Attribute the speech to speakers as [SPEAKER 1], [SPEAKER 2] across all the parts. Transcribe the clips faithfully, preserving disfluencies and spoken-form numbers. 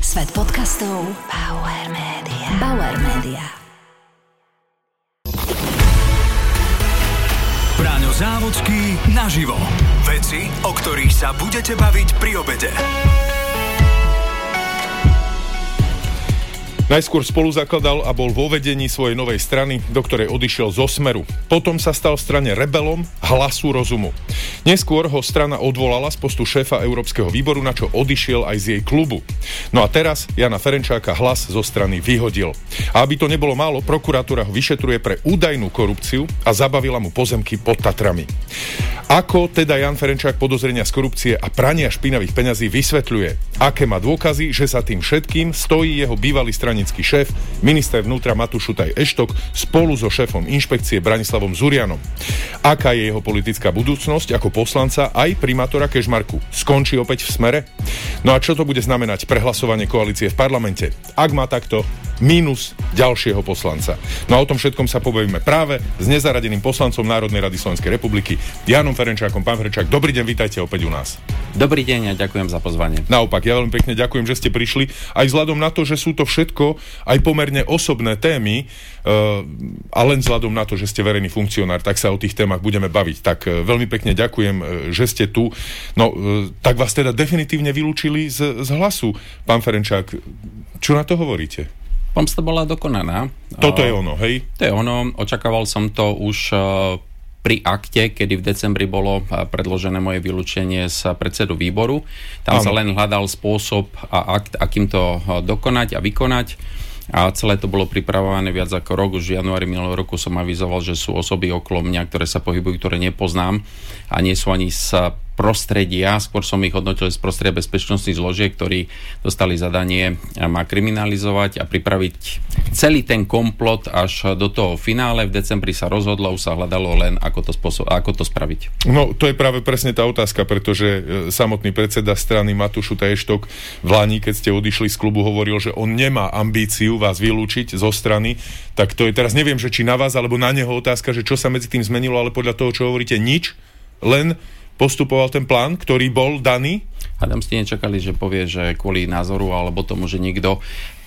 [SPEAKER 1] Svet podcastov Bauer Media. Bauer Media.
[SPEAKER 2] Braňo Závodský naživo. Veci, o ktorých sa budete baviť pri obede.
[SPEAKER 3] Najskôr spoluzakladal a bol vo vedení svojej novej strany, do ktorej odišiel zo Smeru. Potom sa stal v strane rebelom Hlasu rozumu. Neskôr ho strana odvolala z postu šéfa Európskeho výboru, na čo odišiel aj z jej klubu. No a teraz Jana Ferenčáka Hlas zo strany vyhodil. A aby to nebolo málo, prokuratúra ho vyšetruje pre údajnú korupciu a zabavila mu pozemky pod Tatrami. Ako teda Jan Ferenčák podozrenia z korupcie a prania špinavých peňazí vysvetľuje? Aké má dôkazy, že za tým všetkým stojí jeho bývalý stranický šéf, minister vnútra Matúš Šutaj Eštok spolu so šéfom inšpekcie Branislavom Zurianom? Aká je jeho politická budúcnosť ako poslanca aj primátora Kežmarku? Skončí opäť v Smere? No a čo to bude znamenať pre hlasovanie koalície v parlamente? Ak má takto mínus ďalšieho poslanca. No a o tom všetkom sa pobavíme práve s nezaradeným poslancom Národnej rady Slovenskej republiky Janom Ferenčákom. Pán Ferenčák, dobrý deň, vítajte opäť u nás.
[SPEAKER 4] Dobrý deň a ďakujem za pozvanie.
[SPEAKER 3] Naopak, ja veľmi pekne ďakujem, že ste prišli, aj vzhľadom na to, že sú to všetko aj pomerne osobné témy, uh, a len vzhľadom na to, že ste verejný funkcionár, tak sa o tých témach budeme baviť. Tak uh, veľmi pekne ďakujem, uh, že ste tu. No, uh, tak vás teda definitívne vylúčili z, z Hlasu. Pán Ferenčák, čo na to hovoríte?
[SPEAKER 4] Pomsta bola dokonaná.
[SPEAKER 3] Toto je ono, hej?
[SPEAKER 4] To je ono. Očakával som to už pri akte, kedy v decembri bolo predložené moje vylúčenie z predsedu výboru. Tam ano. Sa len hľadal spôsob a akt, akým to dokonať a vykonať. A celé to bolo pripravované viac ako rok. Už v januári minulého roku som avizoval, že sú osoby okolo mňa, ktoré sa pohybujú, ktoré nepoznám a nie sú ani z prostredia, skôr som ich hodnotil z prostredia bezpečnostných zložiek, ktorí dostali zadanie ma kriminalizovať a pripraviť celý ten komplot až do toho finále. V decembri sa rozhodlo, už sa hľadalo len, ako to, spôsob, ako to spraviť.
[SPEAKER 3] No, to je práve presne tá otázka, pretože samotný predseda strany Matúš Šutaj Eštok v Lani, keď ste odišli z klubu, hovoril, že on nemá ambíciu vás vylúčiť zo strany. Tak to je teraz, neviem, že či na vás, alebo na neho otázka, že čo sa medzi tým zmenilo, ale podľa toho, čo hovoríte, nič, len postupoval ten plán, ktorý bol daný?
[SPEAKER 4] Adam, ste nečakali, že povie, že kvôli názoru alebo tomu, že niekto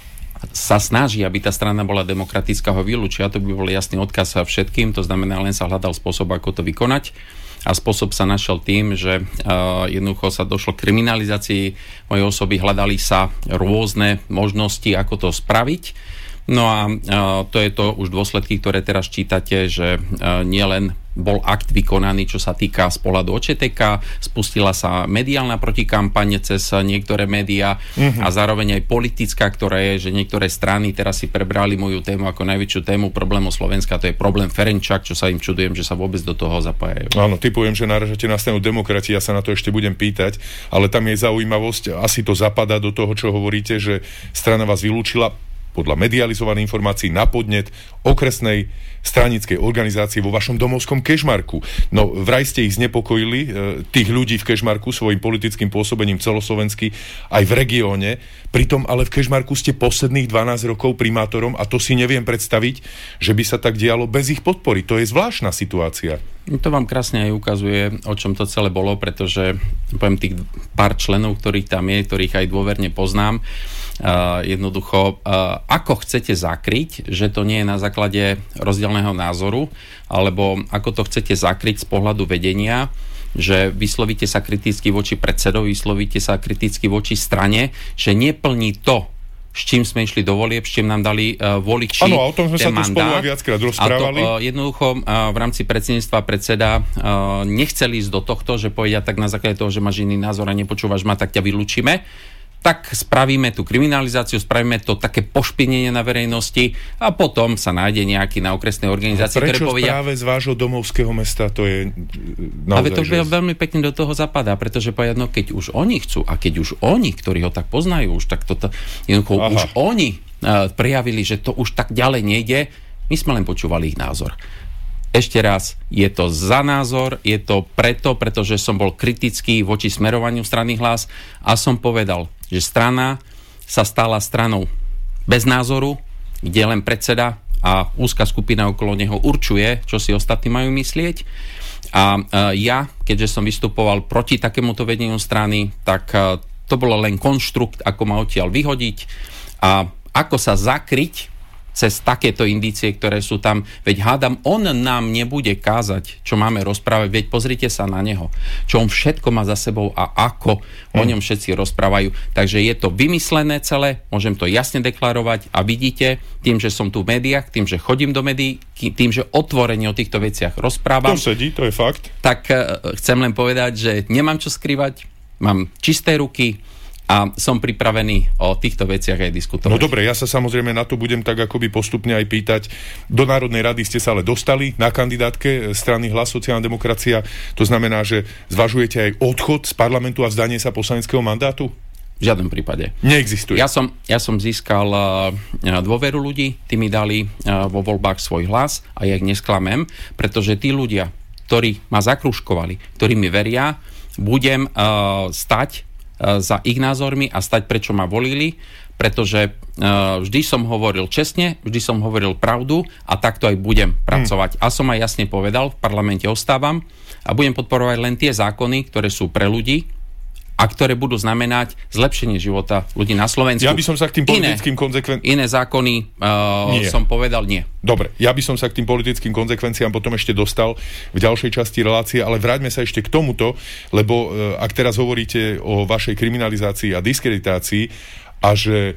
[SPEAKER 4] sa snaží, aby tá strana bola demokratická, ho vylúčia, to by bol jasný odkaz všetkým, to znamená, len sa hľadal spôsob, ako to vykonať. A spôsob sa našiel tým, že uh, jednoducho sa došlo k kriminalizácii mojej osoby, hľadali sa rôzne možnosti, ako to spraviť. No a uh, to je to už dôsledky, ktoré teraz čítate, že uh, nielen bol akt vykonaný, čo sa týka z pohľadu ó č té ká, spustila sa mediálna protikampaň cez niektoré médiá mm-hmm. a zároveň aj politická, ktorá je, že niektoré strany teraz si prebrali moju tému ako najväčšiu tému problému Slovenska, to je problém Ferenčák, čo sa im čudujem, že sa vôbec do toho zapájajú.
[SPEAKER 3] Áno, typujem, že naražate na stranu demokracie, ja sa na to ešte budem pýtať, ale tam je zaujímavosť, asi to zapadá do toho, čo hovoríte, že strana vás vylúčila podľa medializovaných informácií na podnet okresnej stranickej organizácie vo vašom domovskom Kežmarku. No vraj ste ich znepokojili, e, tých ľudí v Kežmarku svojim politickým pôsobením celoslovensky aj v regióne. Pritom ale v Kežmarku ste posledných dvanásť rokov primátorom a to si neviem predstaviť, že by sa tak dialo bez ich podpory. To je zvláštna situácia.
[SPEAKER 4] To vám krásne aj ukazuje, o čom to celé bolo, pretože poviem tých pár členov, ktorých tam je, ktorých aj dôverne poznám, Uh, jednoducho, uh, ako chcete zakryť, že to nie je na základe rozdielného názoru, alebo ako to chcete zakryť z pohľadu vedenia, že vyslovíte sa kriticky voči predsedovi, vyslovíte sa kriticky voči strane, že neplní to, s čím sme išli do volieb, s čím nám dali uh, voliči.
[SPEAKER 3] Áno, o tom sme sa tu
[SPEAKER 4] mandát.
[SPEAKER 3] spolu aj viackrát rozprávali.
[SPEAKER 4] A to uh, jednoducho uh, v rámci predsedníctva predseda uh, nechcel ísť do tohto, že povedia tak na základe toho, že máš iný názor a nepočúvaš ma, tak ťa vylúčime. Tak spravíme tú kriminalizáciu, spravíme to také pošpinenie na verejnosti a potom sa nájde nejaký na okresnej organizácii, ktoré povedia...
[SPEAKER 3] Prečo práve z vášho domovského mesta? To je naozaj...
[SPEAKER 4] Ale to že... veľmi pekne do toho zapadá, pretože povedia, no keď už oni chcú a keď už oni, ktorí ho tak poznajú, už tak toto, jednoducho už oni uh, prejavili, že to už tak ďalej nejde, my sme len počúvali ich názor. Ešte raz, je to za názor, je to preto, pretože som bol kritický voči smerovaniu strany Hlas a som povedal, že strana sa stala stranou bez názoru, kde len predseda a úzka skupina okolo neho určuje, čo si ostatní majú myslieť. A ja, keďže som vystupoval proti takémuto vedeniu strany, tak to bolo len konštrukt, ako ma odtiaľ vyhodiť a ako sa zakryť cez takéto indície, ktoré sú tam. Veď hádam, on nám nebude kázať, čo máme rozprávať, veď pozrite sa na neho, čo on všetko má za sebou a ako hmm. o ňom všetci rozprávajú. Takže je to vymyslené celé, môžem to jasne deklarovať a vidíte, tým, že som tu v médiách, tým, že chodím do médií, tým, že otvorene o týchto veciach rozprávam.
[SPEAKER 3] To sedí, to je fakt.
[SPEAKER 4] Tak uh, chcem len povedať, že nemám čo skrývať, mám čisté ruky, a som pripravený o týchto veciach aj diskutovať.
[SPEAKER 3] No dobre, ja sa samozrejme na to budem tak akoby postupne aj pýtať. Do Národnej rady ste sa ale dostali na kandidátke strany Hlas sociálna demokracia. To znamená, že zvažujete aj odchod z parlamentu a vzdanie sa poslaneckého mandátu?
[SPEAKER 4] V žiadnom prípade.
[SPEAKER 3] Neexistuje.
[SPEAKER 4] Ja som, ja som získal uh, dôveru ľudí, tí mi dali uh, vo voľbách svoj hlas a ja ich nesklamem, pretože tí ľudia, ktorí ma zakrúžkovali, ktorí mi veria, budem uh, stať za ich názormi a stať, prečo ma volili, pretože uh, vždy som hovoril čestne, vždy som hovoril pravdu a takto aj budem pracovať. Hmm. A som aj jasne povedal, v parlamente ostávam a budem podporovať len tie zákony, ktoré sú pre ľudí a ktoré budú znamenať zlepšenie života ľudí na Slovensku.
[SPEAKER 3] Ja by som sa k tým politickým konzekvenciám...
[SPEAKER 4] Iné zákony uh, som povedal nie.
[SPEAKER 3] Dobre, ja by som sa k tým politickým konzekvenciám potom ešte dostal v ďalšej časti relácie, ale vráťme sa ešte k tomuto, lebo uh, ak teraz hovoríte o vašej kriminalizácii a diskreditácii a že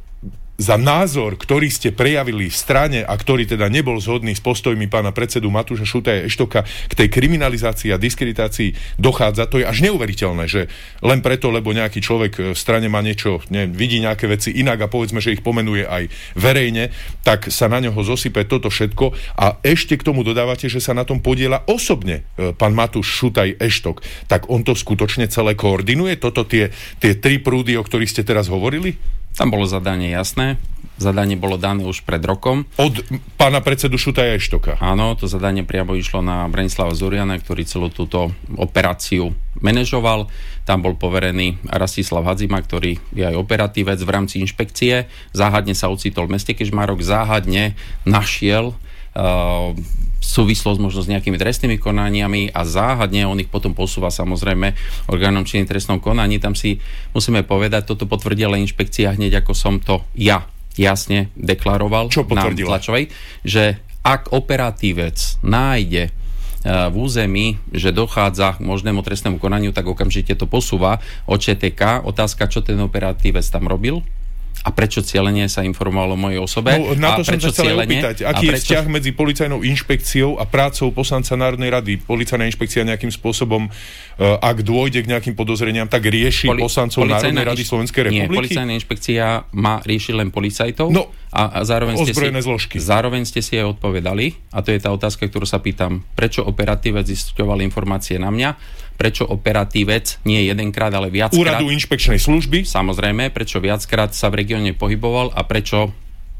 [SPEAKER 3] za názor, ktorý ste prejavili v strane a ktorý teda nebol zhodný s postojmi pána predsedu Matúša Šutaja Eštoka k tej kriminalizácii a diskreditácii dochádza, to je až neuveriteľné, že len preto, lebo nejaký človek v strane má niečo, ne, vidí nejaké veci inak a povedzme, že ich pomenuje aj verejne, tak sa na ňoho zosype toto všetko a ešte k tomu dodávate, že sa na tom podieľa osobne pán Matúš Šutaj Eštok. Tak on to skutočne celé koordinuje? Toto tie, tie tri prúdy, o ktorých ste teraz hovorili?
[SPEAKER 4] Tam bolo zadanie jasné. Zadanie bolo dané už pred rokom.
[SPEAKER 3] Od pána predsedu Šutaja Eštoka.
[SPEAKER 4] Áno, to zadanie priamo išlo na Branislava Zuriana, ktorý celú túto operáciu manažoval. Tam bol poverený Rastislav Hadzima, ktorý je aj operatívec v rámci inšpekcie. Záhadne sa ocitol v meste Kežmarok, záhadne našiel uh, súvislosť možno s nejakými trestnými konaniami a záhadne on ich potom posúva samozrejme orgánom činným trestnom konaní. Tam si musíme povedať, toto potvrdila inšpekcia hneď ako som to ja jasne deklaroval na tlačovej, že ak operatívec nájde v území, že dochádza k možnému trestnému konaniu, tak okamžite to posúva od Č T K. Otázka, čo ten operatívec tam robil a prečo cieľenie sa informovalo o mojej osobe.
[SPEAKER 3] No, na to
[SPEAKER 4] a
[SPEAKER 3] som sa chcel opýtať. Aký je vzťah medzi policajnou inšpekciou a prácou poslanca Národnej rady? Policajná inšpekcia nejakým spôsobom, ak dôjde k nejakým podozreniam, tak rieši Poli- poslancov Národnej rady Slovenskej republiky?
[SPEAKER 4] Nie, policajná inšpekcia má riešiť len policajtov.
[SPEAKER 3] No,
[SPEAKER 4] a, a zároveň ste
[SPEAKER 3] ozbrojené
[SPEAKER 4] si,
[SPEAKER 3] zložky.
[SPEAKER 4] Zároveň ste si aj odpovedali, a to je tá otázka, ktorú sa pýtam, prečo operatívec zisťoval informácie na mňa, prečo operatívec nie jedenkrát, ale viackrát...
[SPEAKER 3] Úradu inšpekčnej služby?
[SPEAKER 4] Samozrejme, prečo viackrát sa v regióne pohyboval a prečo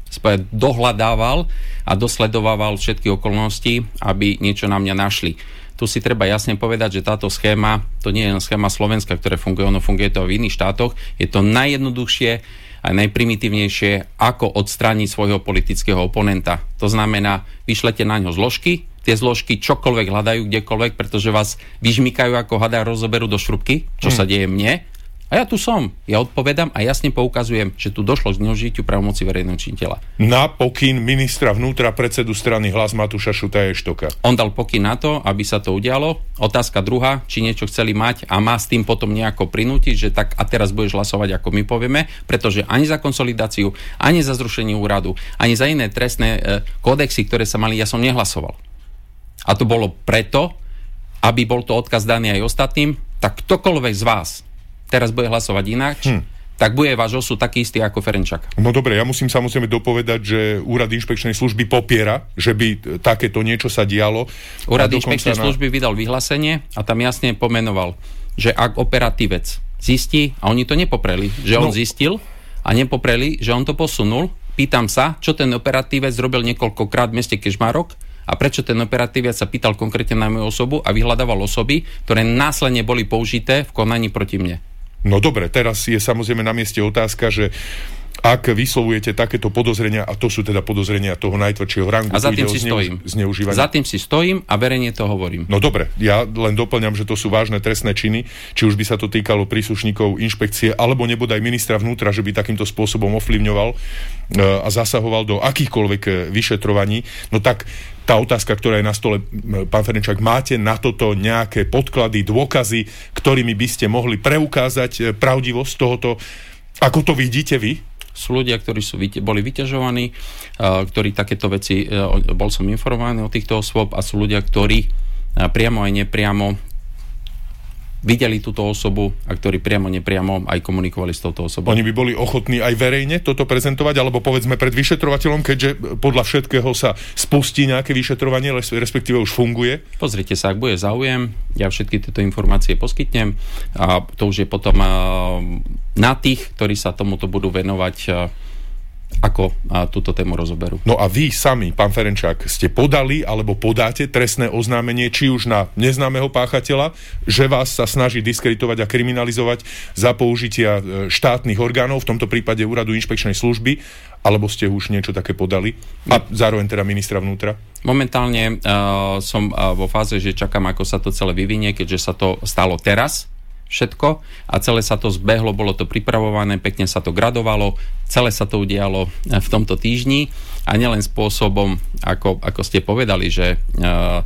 [SPEAKER 4] dohľadával a dosledovával všetky okolnosti, aby niečo na mňa našli. Tu si treba jasne povedať, že táto schéma, to nie je len schéma Slovenska, ktoré funguje, ono funguje to v iných štátoch, je to najjednoduchšie a najprimitívnejšie, ako odstrániť svojho politického oponenta. To znamená, vyšlete na ňo zložky, tie zložky čokoľvek hľadajú, kdekoľvek, pretože vás vyžmykajú ako hada a rozoberú do šrubky, čo hmm. sa deje mne. A ja tu som. Ja odpovedám a jasne poukazujem, že tu došlo k zneužitiu právomoci verejného činiteľa.
[SPEAKER 3] Na pokyn ministra vnútra predsedu strany Hlas Matúša Šutaja Eštoka.
[SPEAKER 4] On dal pokyn na to, aby sa to udialo. Otázka druhá, či niečo chceli mať a má s tým potom nejako prinútiť, že tak a teraz budeš hlasovať, ako my povieme, pretože ani za konsolidáciu, ani za zrušenie úradu, ani za iné trestné e, kódexy, ktoré sa mali, ja som nehlasoval. A to bolo preto, aby bol to odkaz daný aj ostatným, tak ktokoľvek z vás teraz bude hlasovať ináč, hm. tak bude váš osud taký istý ako Ferenčaka.
[SPEAKER 3] No dobre, ja musím samozrejme dopovedať, že Úrad inšpekčnej služby popiera, že by takéto niečo sa dialo.
[SPEAKER 4] Úrad inšpekčnej na... služby vydal vyhlásenie a tam jasne pomenoval, že ak operatívec zistí, a oni to nepopreli, že on no. zistil a nepopreli, že on to posunul, pýtam sa, čo ten operatívec robil niekoľkokrát v meste Kežmarok a prečo ten operatívec sa pýtal konkrétne na moju osobu a vyhľadával osoby, ktoré následne boli použité v konaní proti mne.
[SPEAKER 3] No dobre, teraz je samozrejme na mieste otázka, že ak vyslovujete takéto podozrenia, a to sú teda podozrenia toho najtvrdšieho rangu.
[SPEAKER 4] A za tým si stojím.
[SPEAKER 3] Zneužívanie.
[SPEAKER 4] Za tým si stojím a verejne to hovorím.
[SPEAKER 3] No dobre, ja len doplňam, že to sú vážne trestné činy, či už by sa to týkalo príslušníkov inšpekcie, alebo nebodaj ministra vnútra, že by takýmto spôsobom ovplyvňoval a zasahoval do akýchkoľvek vyšetrovaní. No tak tá otázka, ktorá je na stole, pán Ferenčák, máte na toto nejaké podklady, dôkazy, ktorými by ste mohli preukázať pravdivosť tohoto, ako to vidíte vy?
[SPEAKER 4] Sú ľudia, ktorí sú, boli vyťažovaní, ktorí takéto veci, bol som informovaný o týchto osôb, a sú ľudia, ktorí priamo aj nepriamo videli túto osobu a ktorí priamo nepriamo aj komunikovali s touto osobou.
[SPEAKER 3] Oni by boli ochotní aj verejne toto prezentovať, alebo povedzme pred vyšetrovateľom, keďže podľa všetkého sa spustí nejaké vyšetrovanie, respektíve už funguje?
[SPEAKER 4] Pozrite sa, ak bude záujem, ja všetky tieto informácie poskytnem a to už je potom na tých, ktorí sa tomuto budú venovať, ako a, túto tému rozoberú.
[SPEAKER 3] No a vy sami, pán Ferenčák, ste podali alebo podáte trestné oznámenie či už na neznámeho páchateľa, že vás sa snaží diskreditovať a kriminalizovať za použitia štátnych orgánov, v tomto prípade úradu inšpekčnej služby, alebo ste už niečo také podali? A zároveň teda ministra vnútra?
[SPEAKER 4] Momentálne uh, som uh, vo fáze, že čakám, ako sa to celé vyvinie, keďže sa to stalo teraz, všetko, a celé sa to zbehlo, bolo to pripravované, pekne sa to gradovalo, celé sa to udialo v tomto týždni a nielen spôsobom, ako, ako ste povedali, že uh,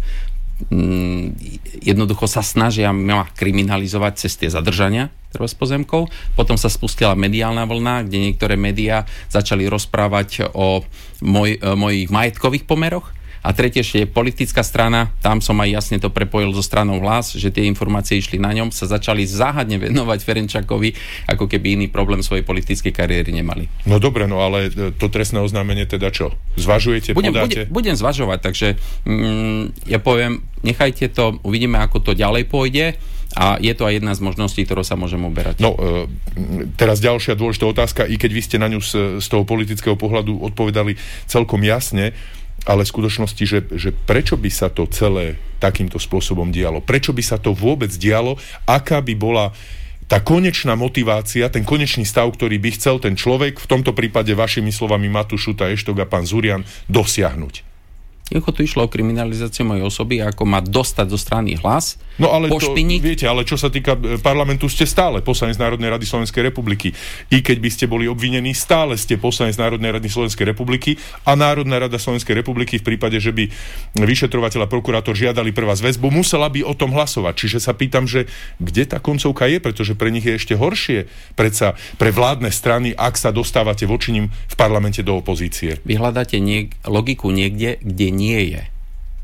[SPEAKER 4] mm, jednoducho sa snažia ma kriminalizovať cez tie zadržania s pozemkov. Potom sa spustila mediálna vlna, kde niektoré médiá začali rozprávať o moj, mojich majetkových pomeroch. A tretie ešte je politická strana, tam som aj jasne to prepojil so stranou Hlas, že tie informácie išli na ňom, sa začali záhadne venovať Ferenčákovi, ako keby iný problém svojej politickej kariéry nemali.
[SPEAKER 3] No dobre, no ale to trestné oznámenie teda čo? Zvažujete,
[SPEAKER 4] budem,
[SPEAKER 3] podáte?
[SPEAKER 4] Budem, budem zvažovať, takže mm, ja poviem, nechajte to, uvidíme, ako to ďalej pôjde. A je to aj jedna z možností, ktorou sa môžem uberať.
[SPEAKER 3] No, e, teraz ďalšia dôležitá otázka, i keď vy ste na ňu z, z toho politického pohľadu odpovedali celkom jasne, ale v skutočnosti, že, že prečo by sa to celé takýmto spôsobom dialo? Prečo by sa to vôbec dialo? Aká by bola tá konečná motivácia, ten konečný stav, ktorý by chcel ten človek, v tomto prípade vašimi slovami Matúš Šuta, Eštok a pán Zurian, dosiahnuť?
[SPEAKER 4] Ako tu išlo o kriminalizáciu mojej osoby, ako ma dostať zo strany Hlas,
[SPEAKER 3] no ale
[SPEAKER 4] pošpiniť.
[SPEAKER 3] To, viete, ale čo sa týka parlamentu, ste stále poslanec Národnej rady Slovenskej republiky. I keď by ste boli obvinení, stále ste poslanec Národnej rady Slovenskej republiky a Národná rada Slovenskej republiky v prípade, že by vyšetrovateľ a prokurátor žiadali pre vás väzbu, musela by o tom hlasovať. Čiže sa pýtam, že kde tá koncovka je, pretože pre nich je ešte horšie, predsa pre vládne strany, ak sa dostávate voči nim v parlamente do opozície.
[SPEAKER 4] Vy hľadáte niek- logiku niekde, kde nie je.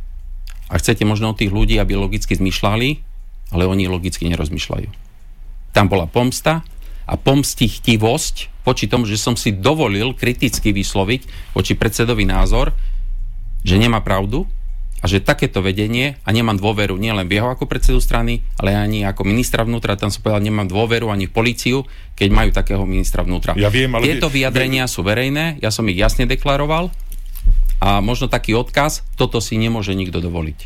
[SPEAKER 4] A chcete možno od tých ľudí, aby logicky zmýšľali, ale oni logicky nerozmýšľajú. Tam bola pomsta a pomstichtivosť voči tomu, že som si dovolil kriticky vysloviť voči predsedovi názor, že nemá pravdu a že takéto vedenie, a nemám dôveru nielen v jeho ako predsedu strany, ale ani ako ministra vnútra, tam som povedal, nemám dôveru ani v políciu, keď majú takého ministra vnútra.
[SPEAKER 3] Ja viem, ale
[SPEAKER 4] Tieto vyjadrenia viem. sú verejné, ja som ich jasne deklaroval. A možno taký odkaz, toto si nemôže nikto dovoliť.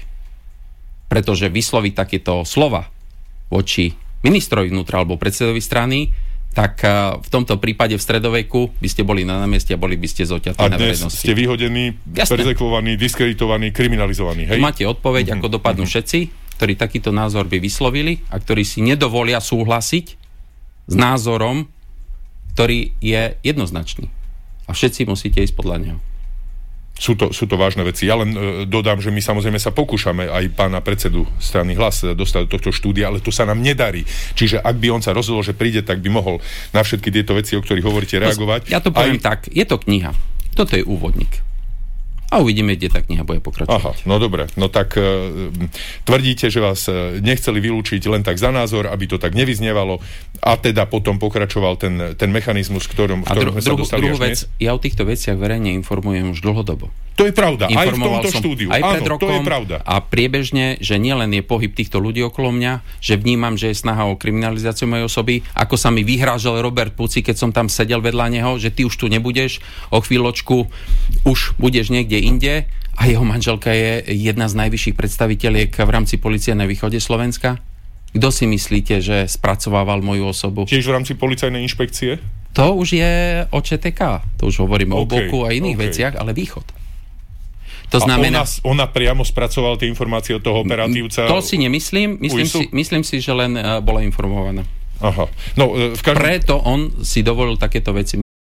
[SPEAKER 4] Pretože vysloviť takéto slova voči ministrovi vnútra alebo predsedovi strany, tak v tomto prípade v stredoveku by ste boli na námestí a boli by ste zoťatí na verejnosti. A dnes ste
[SPEAKER 3] vyhodení, perzekvovaní, diskreditovaní, kriminalizovaní. Hej?
[SPEAKER 4] Máte odpoveď, mm-hmm. ako dopadnú mm-hmm. všetci, ktorí takýto názor by vyslovili a ktorí si nedovolia súhlasiť s názorom, ktorý je jednoznačný. A všetci musíte ísť podľa neho.
[SPEAKER 3] Sú to, sú to vážne veci. Ja len e, dodám, že my samozrejme sa pokúšame aj pána predsedu strany Hlas dostať do tohto štúdia, ale to sa nám nedarí. Čiže ak by on sa rozhodol, že príde, tak by mohol na všetky tieto veci, o ktorých hovoríte, reagovať.
[SPEAKER 4] Ja to poviem aj... tak, je to kniha. Toto je úvodník. A uvidíme, kde tá kniha bude pokračovať.
[SPEAKER 3] Aha, no dobre. No tak e, tvrdíte, že vás e, nechceli vylúčiť len tak za názor, aby to tak nevyznievalo, a teda potom pokračoval ten, ten mechanizmus, v ktorom, v ktorom
[SPEAKER 4] dru,
[SPEAKER 3] sme sa dostali
[SPEAKER 4] druhú
[SPEAKER 3] až
[SPEAKER 4] vec,
[SPEAKER 3] dnes.
[SPEAKER 4] Ja o týchto veciach verejne informujem už dlhodobo.
[SPEAKER 3] To je pravda, aj v tomto
[SPEAKER 4] som,
[SPEAKER 3] štúdiu.
[SPEAKER 4] Aj pred
[SPEAKER 3] Áno,
[SPEAKER 4] rokom,
[SPEAKER 3] to je pravda.
[SPEAKER 4] A priebežne, že nielen je pohyb týchto ľudí okolo mňa, že vnímam, že je snaha o kriminalizáciu mojej osoby, ako sa mi vyhrážal Robert Puci, keď som tam sedel vedľa neho, že ty už tu nebudeš, o chvíľočku už budeš niekde inde, a jeho manželka je jedna z najvyšších predstaviteľiek v rámci polície na východe Slovenska. Kto si myslíte, že spracovával moju osobu?
[SPEAKER 3] Tiež v rámci policajnej inšpekcie?
[SPEAKER 4] To už je o č té ká. To už hovoríme okay, o boku a iných okay. veciach, ale východ. To znamená...
[SPEAKER 3] A ona, ona priamo spracovala tie informácie od toho operatívca?
[SPEAKER 4] To si nemyslím. Myslím si, myslím si, že len uh, bola informovaná.
[SPEAKER 3] Aha. No, uh, v každom...
[SPEAKER 4] Preto on si dovolil takéto veci.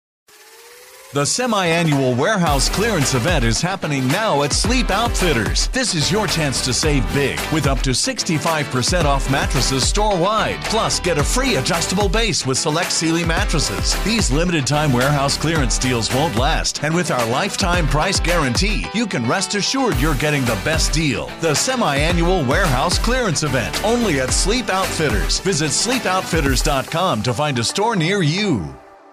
[SPEAKER 5] The semi-annual warehouse clearance event is happening now at Sleep Outfitters. This is your chance to save big with up to sixty-five percent off mattresses store-wide. Plus, get a free adjustable base with select Sealy mattresses. These limited-time warehouse clearance deals won't last, and with our lifetime price guarantee, you can rest assured you're getting the best deal. The semi-annual warehouse clearance event, only at Sleep Outfitters. Visit sleep outfitters dot com to find a store near you.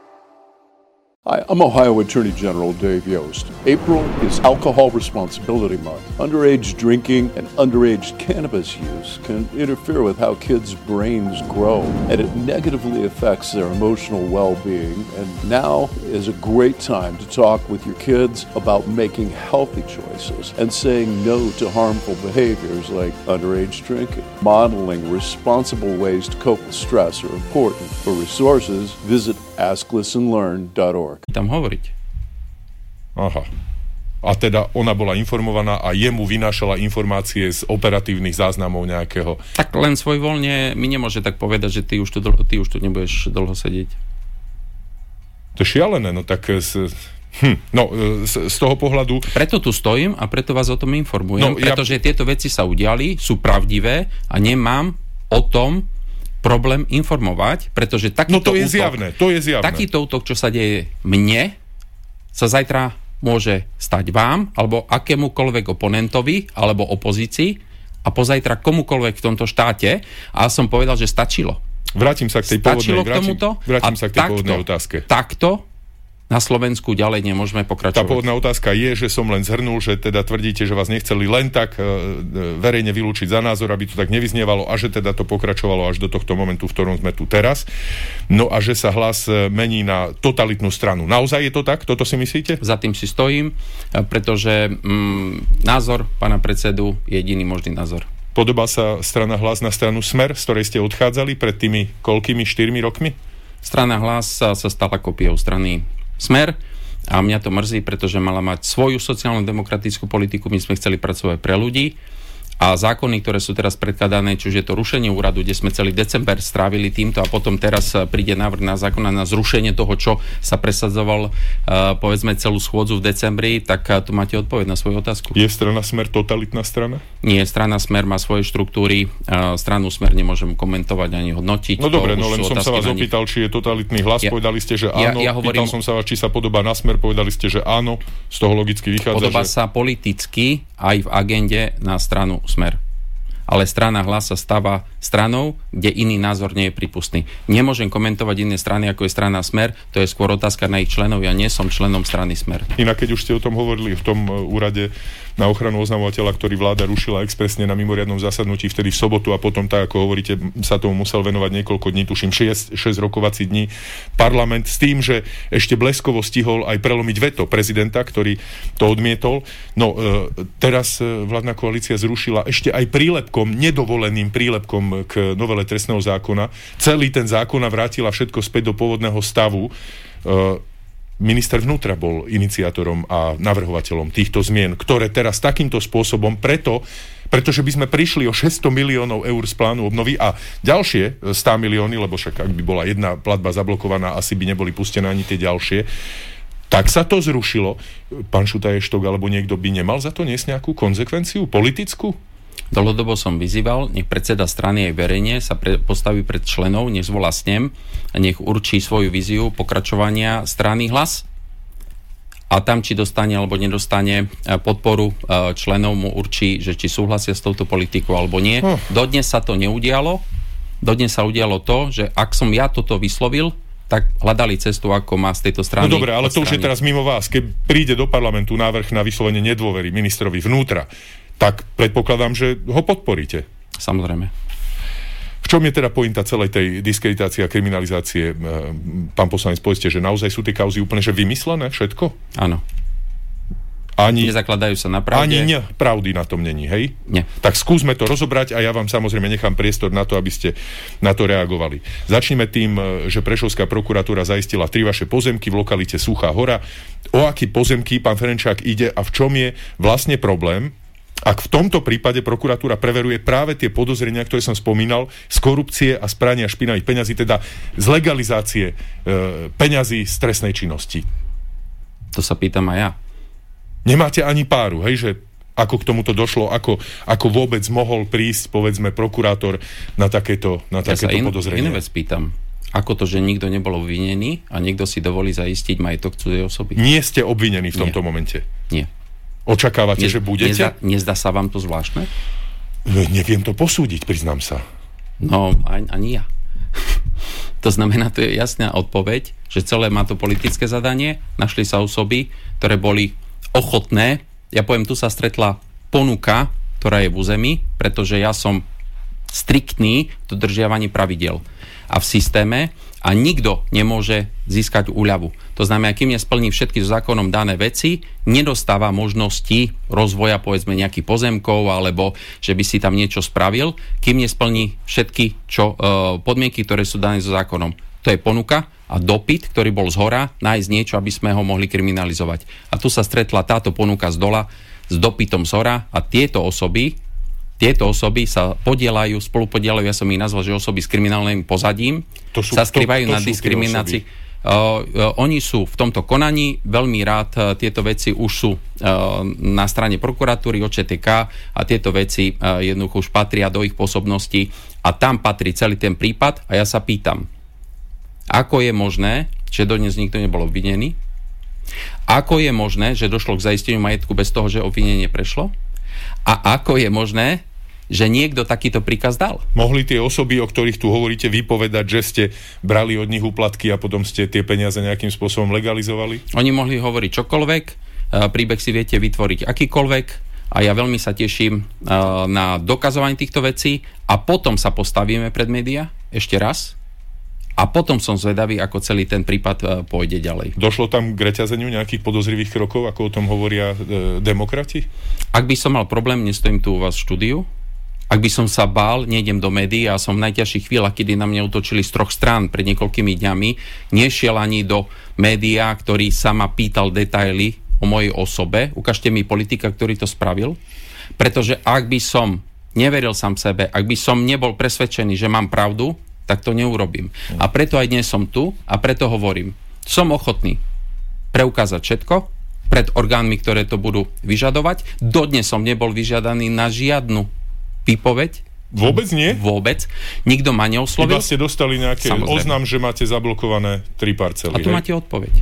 [SPEAKER 6] Hi, I'm Ohio Attorney General Dave Yost. April is Alcohol Responsibility Month. Underage drinking and underage cannabis use can interfere with how kids' brains grow, and it negatively affects their emotional well-being. And now is a great time to talk with your kids about making healthy choices and saying no to harmful behaviors like underage drinking. Modeling responsible ways to cope with stress are important. For resources, visit ask listen learn dot org.
[SPEAKER 4] Tam hovoriť.
[SPEAKER 3] Aha. A teda ona bola informovaná a jemu vynášala informácie z operatívnych záznamov nejakého.
[SPEAKER 4] Tak len svojvoľne mi nemôže tak povedať, že ty už tu, ty už tu nebudeš dlho sedieť.
[SPEAKER 3] To je šialené, no tak... Z, hm, no, z, z toho pohľadu...
[SPEAKER 4] Preto tu stojím a preto vás o tom informujem, no, pretože ja... tieto veci sa udiali, sú pravdivé a nemám o tom problém informovať, pretože takýto
[SPEAKER 3] no to je
[SPEAKER 4] útok,
[SPEAKER 3] zjavné, to je zjavné.
[SPEAKER 4] Takýto útok, čo sa deje mne, sa zajtra môže stať vám, alebo akémukoľvek oponentovi, alebo opozícii, a pozajtra komukoľvek v tomto štáte. A som povedal, že stačilo.
[SPEAKER 3] Vrátim sa k tej
[SPEAKER 4] stačilo
[SPEAKER 3] pôvodnej,
[SPEAKER 4] k tomuto,
[SPEAKER 3] vrátim, vrátim sa k tej
[SPEAKER 4] takto,
[SPEAKER 3] pôvodnej otázke.
[SPEAKER 4] Takto na Slovensku ďalej nemôžeme pokračovať.
[SPEAKER 3] Tá pôvodná otázka je, že som len zhrnul, že teda tvrdíte, že vás nechceli len tak e, verejne vylúčiť za názor, aby to tak nevyznievalo a že teda to pokračovalo až do tohto momentu, v ktorom sme tu teraz. No a že sa hlas mení na totalitnú stranu. Naozaj je to tak? Toto si myslíte?
[SPEAKER 4] Za tým si stojím, pretože mm, názor pána predsedu je jediný možný názor.
[SPEAKER 3] Podobá sa strana Hlas na stranu Smer, z ktorej ste odchádzali pred tými koľkými štyrmi rokmi?
[SPEAKER 4] Strana Hlas sa, sa stala kópiou strany Smer a mňa to mrzí, pretože mala mať svoju sociálno-demokratickú politiku, my sme chceli pracovať pre ľudí a zákony, ktoré sú teraz predkladané, či už je to rušenie úradu, kde sme celý december strávili týmto a potom teraz príde návrh na zákona na zrušenie toho, čo sa presadzoval uh, povedzme celú schôdzu v decembri, tak uh, tu máte odpoveď na svoju otázku.
[SPEAKER 3] Je strana Smer totalitná strana?
[SPEAKER 4] Nie, strana Smer má svoje štruktúry, uh, stranu Smer nemôžem komentovať ani hodnotiť.
[SPEAKER 3] No dobre, no len som sa vás opýtal, či je totalitný Hlas, ja, povedali ste, že áno, ja, ja hovorím, pýtal som sa vás, či sa podobá na Smer, povedali ste, že áno, z toho logicky vychádza,
[SPEAKER 4] podobá
[SPEAKER 3] že...
[SPEAKER 4] sa politicky aj v agende na stranu Smer. Ale strana Hlas sa stáva stranou, kde iný názor nie je prípustný. Nemôžem komentovať iné strany, ako je strana Smer, to je skôr otázka na ich členov, ja nie som členom strany Smer.
[SPEAKER 3] Inak, keď už ste o tom hovorili v tom úrade na ochranu oznamovateľa, ktorý vláda rušila expresne na mimoriadnom zasadnutí vtedy v sobotu a potom, tak ako hovoríte, sa tomu musel venovať niekoľko dní, tuším šesť, šesť rokovací dní, parlament s tým, že ešte bleskovo stihol aj prelomiť veto prezidenta, ktorý to odmietol. No e, teraz vládna koalícia zrušila ešte aj prílepkom, nedovoleným prílepkom k novele trestného zákona. Celý ten zákon a vrátila všetko späť do pôvodného stavu. E, Minister vnútra bol iniciátorom a navrhovateľom týchto zmien, ktoré teraz takýmto spôsobom, preto, pretože by sme prišli o šesťsto miliónov eur z plánu obnovy a ďalšie sto milióny, lebo však ak by bola jedna platba zablokovaná, asi by neboli pustené ani tie ďalšie, tak sa to zrušilo. Pán Šutaj-Eštok alebo niekto by nemal za to niesť nejakú konzekvenciu politickú?
[SPEAKER 4] Dlhodobo som vyzýval, nech predseda strany aj verejne sa pre, postaví pred členov, nech zvolá snem a nech určí svoju víziu pokračovania strany Hlas. A tam, či dostane alebo nedostane podporu členov, mu určí, že či súhlasia s touto politikou alebo nie. Hm. Dodnes sa to neudialo. Dodnes sa udialo to, že ak som ja toto vyslovil, tak hľadali cestu, ako má z tejto strany.
[SPEAKER 3] No dobre, ale to už je teraz mimo vás. Keď príde do parlamentu návrh na vyslovenie nedôvery ministrovi vnútra, tak predpokladám, že ho podporíte.
[SPEAKER 4] Samozrejme.
[SPEAKER 3] V čom je teda pointa celej tej diskreditácie a kriminalizácie? Pán poslanec, povedzte, že naozaj sú tie kauzy úplne že vymyslené všetko?
[SPEAKER 4] Áno.
[SPEAKER 3] Ani,
[SPEAKER 4] nezakladajú sa na pravde.
[SPEAKER 3] Ani ne, pravdy na tom není, hej?
[SPEAKER 4] Nie.
[SPEAKER 3] Tak skúsme to rozobrať a ja vám samozrejme nechám priestor na to, aby ste na to reagovali. Začneme tým, že Prešovská prokuratúra zaistila tri vaše pozemky v lokalite Suchá hora. O aký pozemky, pán Ferenčák, ide a v čom je vlastne problém, ak v tomto prípade prokuratúra preveruje práve tie podozrenia, ktoré som spomínal, z korupcie a z prania špinavých peňazí, teda z legalizácie e, peňazí z trestnej činnosti?
[SPEAKER 4] To sa pýtam aj ja.
[SPEAKER 3] Nemáte ani páru, hej, že ako k tomuto došlo, ako, ako vôbec mohol prísť, povedzme, prokurátor na takéto, na takéto
[SPEAKER 4] ja sa in,
[SPEAKER 3] podozrenie?
[SPEAKER 4] iné vec pýtam. Ako to, že nikto nebol obvinený a niekto si dovolí zaistiť majetok cudzej osoby?
[SPEAKER 3] Nie ste obvinení v tomto
[SPEAKER 4] Nie.
[SPEAKER 3] momente?
[SPEAKER 4] Nie.
[SPEAKER 3] Očakávate,
[SPEAKER 4] ne,
[SPEAKER 3] že budete?
[SPEAKER 4] Nezdá, nezdá sa vám to zvláštne?
[SPEAKER 3] Neviem to posúdiť, priznám sa.
[SPEAKER 4] No, ani, ani ja. To znamená, to je jasná odpoveď, že celé má to politické zadanie, našli sa osoby, ktoré boli ochotné, ja poviem, tu sa stretla ponuka, ktorá je v území, pretože ja som striktný v dodržiavaní pravidel a v systéme a nikto nemôže získať úľavu. To znamená, kým nesplní všetky so zákonom dané veci, nedostáva možnosti rozvoja, povedzme, nejakých pozemkov alebo že by si tam niečo spravil, kým nesplní všetky čo, e, podmienky, ktoré sú dané so zákonom. To je ponuka a dopyt, ktorý bol zhora, nájsť niečo, aby sme ho mohli kriminalizovať. A tu sa stretla táto ponuka z dola s dopytom zhora a tieto osoby, tieto osoby sa podielajú, spolupodielajú, ja som ich nazval, že osoby s kriminálnym pozadím,
[SPEAKER 3] to sú,
[SPEAKER 4] sa skrývajú
[SPEAKER 3] to, to
[SPEAKER 4] na diskriminácii. Uh, uh, oni sú v tomto konaní, veľmi rád uh, tieto veci už sú uh, na strane prokuratúry, ó č té ká a tieto veci uh, jednoducho už patria do ich pôsobnosti a tam patrí celý ten prípad a ja sa pýtam, ako je možné, že dodnes nikto nebol obvinený? Ako je možné, že došlo k zaisteniu majetku bez toho, že obvinenie prešlo? A ako je možné, že niekto takýto príkaz dal?
[SPEAKER 3] Mohli tie osoby, o ktorých tu hovoríte, vypovedať, že ste brali od nich úplatky a potom ste tie peniaze nejakým spôsobom legalizovali?
[SPEAKER 4] Oni mohli hovoriť čokoľvek, príbeh si viete vytvoriť akýkoľvek a ja veľmi sa teším na dokazovanie týchto vecí a potom sa postavíme pred médiá ešte raz. A potom som zvedavý, ako celý ten prípad uh, pôjde ďalej.
[SPEAKER 3] Došlo tam k reťazeniu nejakých podozrivých krokov, ako o tom hovoria e, demokrati?
[SPEAKER 4] Ak by som mal problém, nestojím tu u vás v štúdiu. Ak by som sa bál, nejdem do médií a som v najťažších chvíľach, kedy na mňa útočili z troch strán pred niekoľkými dňami, nešiel ani do médiá, ktorý sa ma pýtal detaily o mojej osobe. Ukážte mi politika, ktorý to spravil. Pretože ak by som neveril sám sebe, ak by som nebol presvedčený, že mám pravdu, tak to neurobím. A preto aj dnes som tu a preto hovorím, som ochotný preukázať všetko pred orgánmi, ktoré to budú vyžadovať. Dodnes som nebol vyžiadaný na žiadnu výpoveď.
[SPEAKER 3] Vôbec nie?
[SPEAKER 4] Vôbec. Nikto ma neoslovil.
[SPEAKER 3] Iba ste dostali nejaké oznam, že máte zablokované tri parcely.
[SPEAKER 4] A tu
[SPEAKER 3] hej?
[SPEAKER 4] máte odpoveď.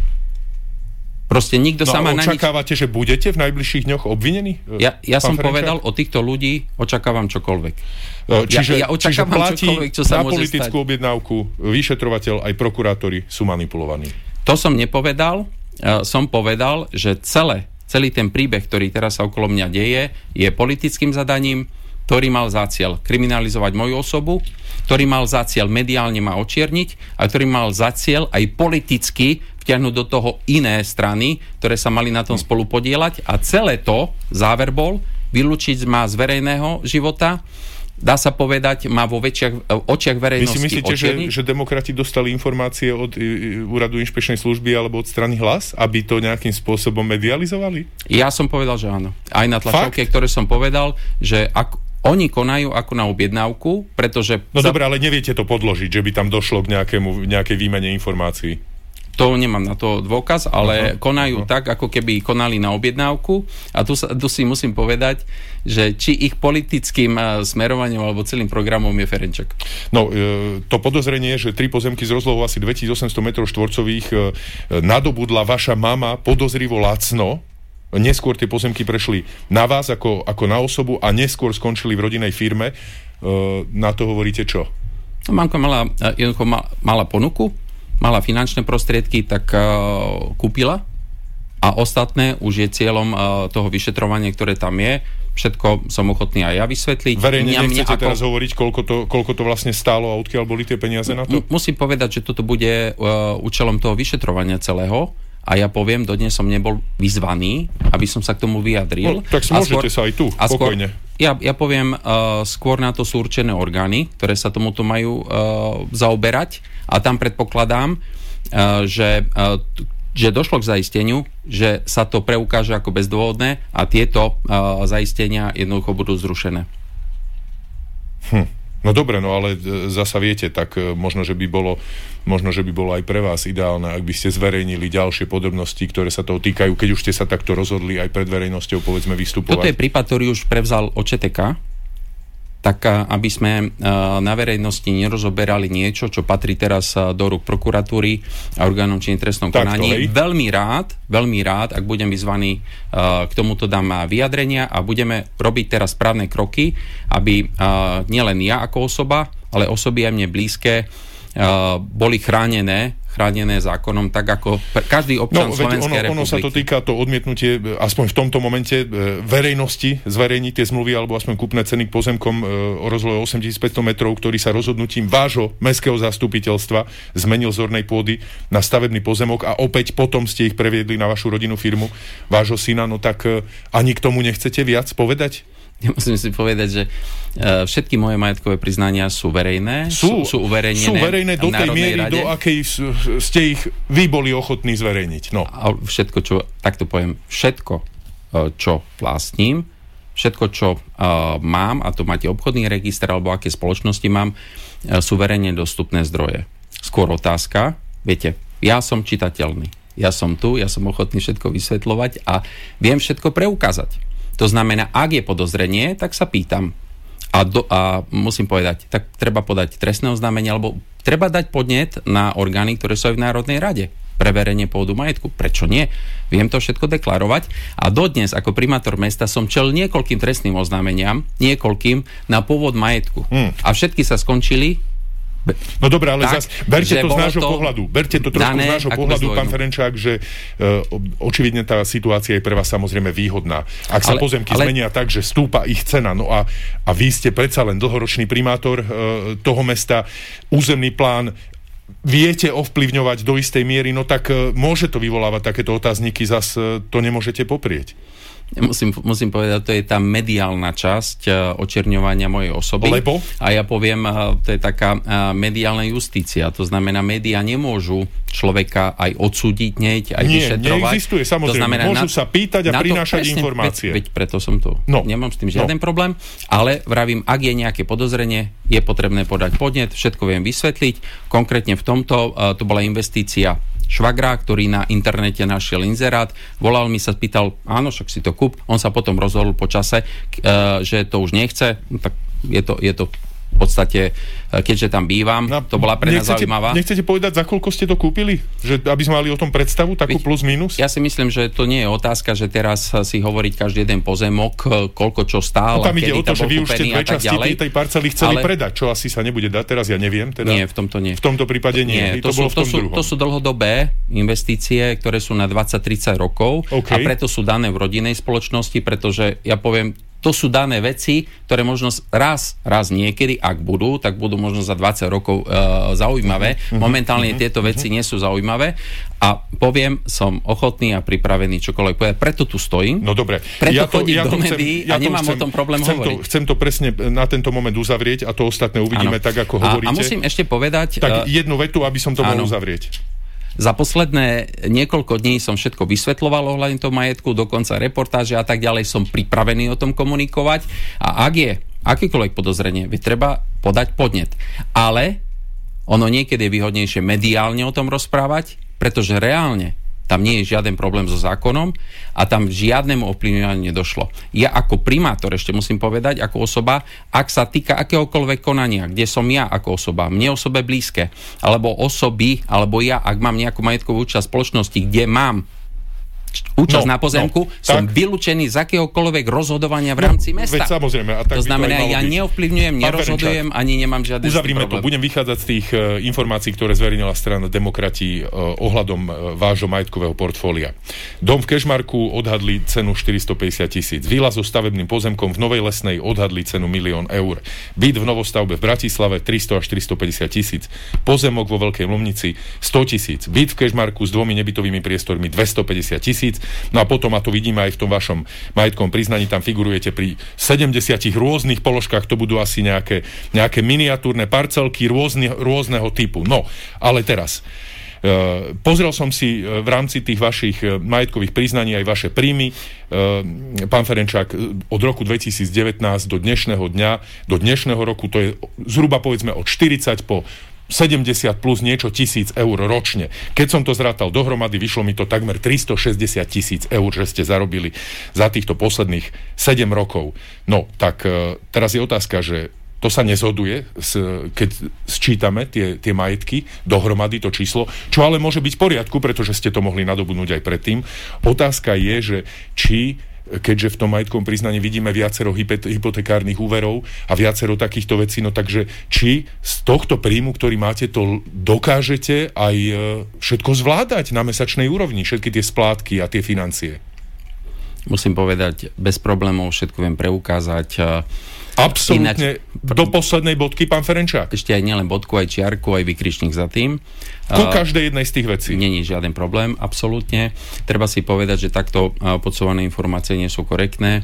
[SPEAKER 4] Proste nikto
[SPEAKER 3] no
[SPEAKER 4] sa ma na nič...
[SPEAKER 3] očakávate, že budete v najbližších dňoch obvinení?
[SPEAKER 4] Ja, ja som
[SPEAKER 3] Ferenčák?
[SPEAKER 4] povedal, o týchto ľudí očakávam čokoľvek.
[SPEAKER 3] Čiže,
[SPEAKER 4] ja, ja
[SPEAKER 3] čiže platí
[SPEAKER 4] čo sa
[SPEAKER 3] na
[SPEAKER 4] môže
[SPEAKER 3] politickú
[SPEAKER 4] stať.
[SPEAKER 3] objednávku vyšetrovateľ aj prokurátori sú manipulovaní.
[SPEAKER 4] To som nepovedal. Uh, som povedal, že celé, celý ten príbeh, ktorý teraz sa okolo mňa deje, je politickým zadaním, ktorý mal za cieľ kriminalizovať moju osobu, ktorý mal za cieľ mediálne ma očierniť a ktorý mal za cieľ aj politicky vtiahnuť do toho iné strany, ktoré sa mali na tom spolu podieľať a celé to, záver bol, vylúčiť ma z verejného života, dá sa povedať, má vo väčšiach, očiach verejnosti
[SPEAKER 3] očierniť. Vy si myslíte, že, že demokrati dostali informácie od uh, úradu inšpekčnej služby alebo od strany Hlas, aby to nejakým spôsobom medializovali?
[SPEAKER 4] Ja som povedal, že áno. Aj na tlačovke, ktoré som povedal, že ak oni konajú ako na objednávku, pretože...
[SPEAKER 3] No za... dobre, ale neviete to podložiť, že by tam došlo k nejakému, nejakej výmene informácií.
[SPEAKER 4] To nemám na to dôkaz, ale uh-huh. konajú uh-huh. tak, ako keby konali na objednávku. A tu, sa, tu si musím povedať, že či ich politickým uh, smerovaním alebo celým programom je Ferenčák.
[SPEAKER 3] No, e, to podozrenie, že tri pozemky z rozlohou asi dvetisícosemsto metrov štvorcových e, nadobudla vaša mama podozrivo lacno, neskôr tie pozemky prešli na vás ako, ako na osobu a neskôr skončili v rodinnej firme. E, na to hovoríte čo?
[SPEAKER 4] Mamka mala, jednoducho mala ponuku, mala finančné prostriedky, tak uh, kúpila a ostatné už je cieľom uh, toho vyšetrovania, ktoré tam je. Všetko som ochotný aj ja vysvetliť.
[SPEAKER 3] Verejne
[SPEAKER 4] mňa,
[SPEAKER 3] nechcete
[SPEAKER 4] mňa ako...
[SPEAKER 3] teraz hovoriť, koľko to, koľko to vlastne stálo a odkiaľ boli tie peniaze na to?
[SPEAKER 4] M- musím povedať, že toto bude uh, účelom toho vyšetrovania celého a ja poviem, dodnes som nebol vyzvaný, aby som sa k tomu vyjadril.
[SPEAKER 3] No, tak môžete skôr, sa aj tu, pokojne.
[SPEAKER 4] Ja, ja poviem, uh, skôr na to sú určené orgány, ktoré sa tomuto majú uh, zaoberať a tam predpokladám, uh, že, uh, že došlo k zaisteniu, že sa to preukáže ako bezdôvodné a tieto uh, zaistenia jednoducho budú zrušené.
[SPEAKER 3] Hm. No dobre, no ale zasa viete, tak možno, že by bolo, možno, že by bolo aj pre vás ideálne, ak by ste zverejnili ďalšie podrobnosti, ktoré sa toho týkajú, keď už ste sa takto rozhodli aj pred verejnosťou, povedzme, vystupovať.
[SPEAKER 4] Toto je prípad, ktorý už prevzal ó č té ká, tak aby sme na verejnosti nerozoberali niečo, čo patrí teraz do rúk prokuratúry a orgánom činným trestnom konaní. Veľmi rád, veľmi rád, ak budem vyzvaný k tomuto, dám vyjadrenia a budeme robiť teraz správne kroky, aby nielen ja ako osoba, ale osoby aj mne blízke boli chránené chránené zákonom, tak ako každý občan no, Slovenskej
[SPEAKER 3] ono,
[SPEAKER 4] republiky.
[SPEAKER 3] Ono sa to týka, to odmietnutie, aspoň v tomto momente, verejnosti zverejniť tie zmluvy, alebo aspoň kúpne ceny k pozemkom o rozlohe osemtisícpäťsto metrov, ktorý sa rozhodnutím vášho mestského zastupiteľstva zmenil z ornej pôdy na stavebný pozemok a opäť potom ste ich previedli na vašu rodinnú firmu, vášho syna, no tak ani k tomu nechcete viac povedať?
[SPEAKER 4] Ja musím si povedať, že uh, všetky moje majetkové priznania sú verejné. Sú, sú, sú uverejnené.
[SPEAKER 3] Sú verejné do tej miery,
[SPEAKER 4] rade.
[SPEAKER 3] Do akej ste ich vy boli ochotní zverejniť. No.
[SPEAKER 4] A všetko, čo, takto poviem, všetko, čo vlastním, všetko, čo uh, mám, a to máte obchodný register, alebo aké spoločnosti mám, uh, sú verejne dostupné zdroje. Skôr otázka, viete, ja som čitateľný. Ja som tu, ja som ochotný všetko vysvetľovať a viem všetko preukázať. To znamená, ak je podozrenie, tak sa pýtam. A, do, a musím povedať, tak treba podať trestné oznámenie, alebo treba dať podnet na orgány, ktoré sú aj v Národnej rade. Preverenie pôvodu majetku. Prečo nie? Viem to všetko deklarovať. A dodnes, ako primátor mesta, som čel niekoľkým trestným oznámeniam, niekoľkým na pôvod majetku. Hmm. A všetky sa skončili.
[SPEAKER 3] No dobré, ale zase berte to z nášho pohľadu. Berte to trošku z nášho pohľadu, pán Ferenčák, že uh, očividne tá situácia je pre vás samozrejme výhodná. Ak sa ale, pozemky ale... zmenia tak, že stúpa ich cena, no a, a vy ste predsa len dlhoročný primátor uh, toho mesta, územný plán viete ovplyvňovať do istej miery, no tak uh, môže to vyvolávať takéto otázniky, zas uh, to nemôžete poprieť.
[SPEAKER 4] Musím, musím povedať, to je tá mediálna časť uh, očierňovania mojej osoby.
[SPEAKER 3] Lebo?
[SPEAKER 4] A ja poviem, uh, to je taká uh, mediálna justícia. To znamená, médiá nemôžu človeka aj odsúdiť, hneď, aj
[SPEAKER 3] Nie,
[SPEAKER 4] vyšetrovať.
[SPEAKER 3] Nie, neexistuje, samozrejme. To znamená, môžu na, sa pýtať a prinášať presne, informácie.
[SPEAKER 4] Veď, veď preto som tu. No. Nemám s tým žiaden no. problém, ale vravím, ak je nejaké podozrenie, je potrebné podať podnet, všetko viem vysvetliť. Konkrétne v tomto, uh, to bola investícia švagra, ktorý na internete našiel inzerát, volal mi, sa spýtal, áno, však si to kúp, on sa potom rozhodol po čase, že to už nechce, no, tak je to, je to v podstate, keďže tam bývam, no, to bola pre nás nechcete, zaujímavá.
[SPEAKER 3] Nechcete povedať, za koľko ste to kúpili? Že, aby sme mali o tom predstavu, takú plus minus?
[SPEAKER 4] Ja si myslím, že to nie je otázka, že teraz si hovoriť každý jeden pozemok, koľko čo stál,
[SPEAKER 3] no, tam ide
[SPEAKER 4] kedy
[SPEAKER 3] o to,
[SPEAKER 4] že
[SPEAKER 3] vy už ste dve časti tej parcely chceli ale... predať, čo asi sa nebude dať, teraz ja neviem. Teda
[SPEAKER 4] nie, v tomto nie.
[SPEAKER 3] V tomto prípade nie. nie to, to, sú, to, sú,
[SPEAKER 4] to sú dlhodobé investície, ktoré sú na dvadsať tridsať rokov okay. a preto sú dané v rodinnej spoločnosti, pretože ja poviem, to sú dané veci, ktoré možno raz, raz niekedy, ak budú, tak budú možno za dvadsať rokov e, zaujímavé. Momentálne uh-huh. tieto veci nie sú zaujímavé a poviem, som ochotný a pripravený čokoľvek povedať. Preto tu stojím.
[SPEAKER 3] No dobre.
[SPEAKER 4] Preto ja to, chodím ja do médií ja a nemám chcem, o tom problém
[SPEAKER 3] chcem
[SPEAKER 4] hovoriť.
[SPEAKER 3] To, chcem to presne na tento moment uzavrieť a to ostatné uvidíme ano. Tak, ako hovoríte.
[SPEAKER 4] A, a musím ešte povedať...
[SPEAKER 3] Tak jednu vetu, aby som to
[SPEAKER 4] ano.
[SPEAKER 3] mohol uzavrieť.
[SPEAKER 4] Za posledné niekoľko dní som všetko vysvetľoval ohľadne toho majetku, dokonca reportáže a tak ďalej, som pripravený o tom komunikovať a ak je akékoľvek podozrenie, by treba podať podnet. Ale ono niekedy je výhodnejšie mediálne o tom rozprávať, pretože reálne tam nie je žiaden problém so zákonom a tam žiadnemu ovplyvňovaniu nedošlo. Ja ako primátor, ešte musím povedať, ako osoba, ak sa týka akéhokoľvek konania, kde som ja ako osoba, mne osobe blízke, alebo osoby, alebo ja, ak mám nejakú majetkovú účasť spoločnosti, kde mám účasť
[SPEAKER 3] no,
[SPEAKER 4] na pozemku,
[SPEAKER 3] no,
[SPEAKER 4] som
[SPEAKER 3] tak,
[SPEAKER 4] vylúčený z akéhokoľvek rozhodovania v rámci
[SPEAKER 3] no,
[SPEAKER 4] mesta.
[SPEAKER 3] Veď samozrejme. A tak
[SPEAKER 4] to znamená, ja
[SPEAKER 3] byť.
[SPEAKER 4] neovplyvňujem, nerozhodujem, ani nemám žiadny
[SPEAKER 3] Uzavrime
[SPEAKER 4] problém.
[SPEAKER 3] to. Budem vychádzať z tých uh, informácií, ktoré zverejnila strana Demokrati uh, ohľadom uh, vášho majetkového portfólia. Dom v Kežmarku odhadli cenu štyristopäťdesiat tisíc. Vila so stavebným pozemkom v Novej Lesnej odhadli cenu milión eur. Byt v novostavbe v Bratislave tristo až tristopäťdesiat tisíc. Pozemok vo Veľkej Lomnici sto tisíc. Byt v Kežmarku s dvomi nebytovými priestormi dvestopäťdesiat tisíc. No a potom, a to vidíme aj v tom vašom majetkovom priznaní, tam figurujete pri sedemdesiatich rôznych položkách, to budú asi nejaké, nejaké miniatúrne parcelky rôzne, rôzneho typu. No, ale teraz Uh, pozrel som si uh, v rámci tých vašich uh, majetkových priznaní aj vaše príjmy. Uh, pán Ferenčák, uh, od roku dvetisícdevätnásť do dnešného dňa, do dnešného roku, to je zhruba povedzme od štyridsať po sedemdesiat plus niečo tisíc eur ročne. Keď som to zrátal dohromady, vyšlo mi to takmer tristošesťdesiat tisíc eur, že ste zarobili za týchto posledných sedem rokov. No, tak uh, teraz je otázka, že to sa nezhoduje, keď sčítame tie, tie majetky, dohromady to číslo, čo ale môže byť v poriadku, pretože ste to mohli nadobudnúť aj predtým. Otázka je, že či, keďže v tom majetkovom priznaní vidíme viacero hypotekárnych úverov a viacero takýchto vecí, no takže či z tohto príjmu, ktorý máte, to dokážete aj všetko zvládať na mesačnej úrovni, všetky tie splátky a tie financie?
[SPEAKER 4] Musím povedať, bez problémov všetko viem preukázať.
[SPEAKER 3] Absolútne Ináč, do poslednej bodky, pán Ferenčák.
[SPEAKER 4] Ešte aj nielen bodku, aj čiarku, aj vykričník za tým.
[SPEAKER 3] Ku každej jednej z tých vecí.
[SPEAKER 4] Není žiaden problém, absolútne. Treba si povedať, že takto podsúvané informácie nie sú korektné.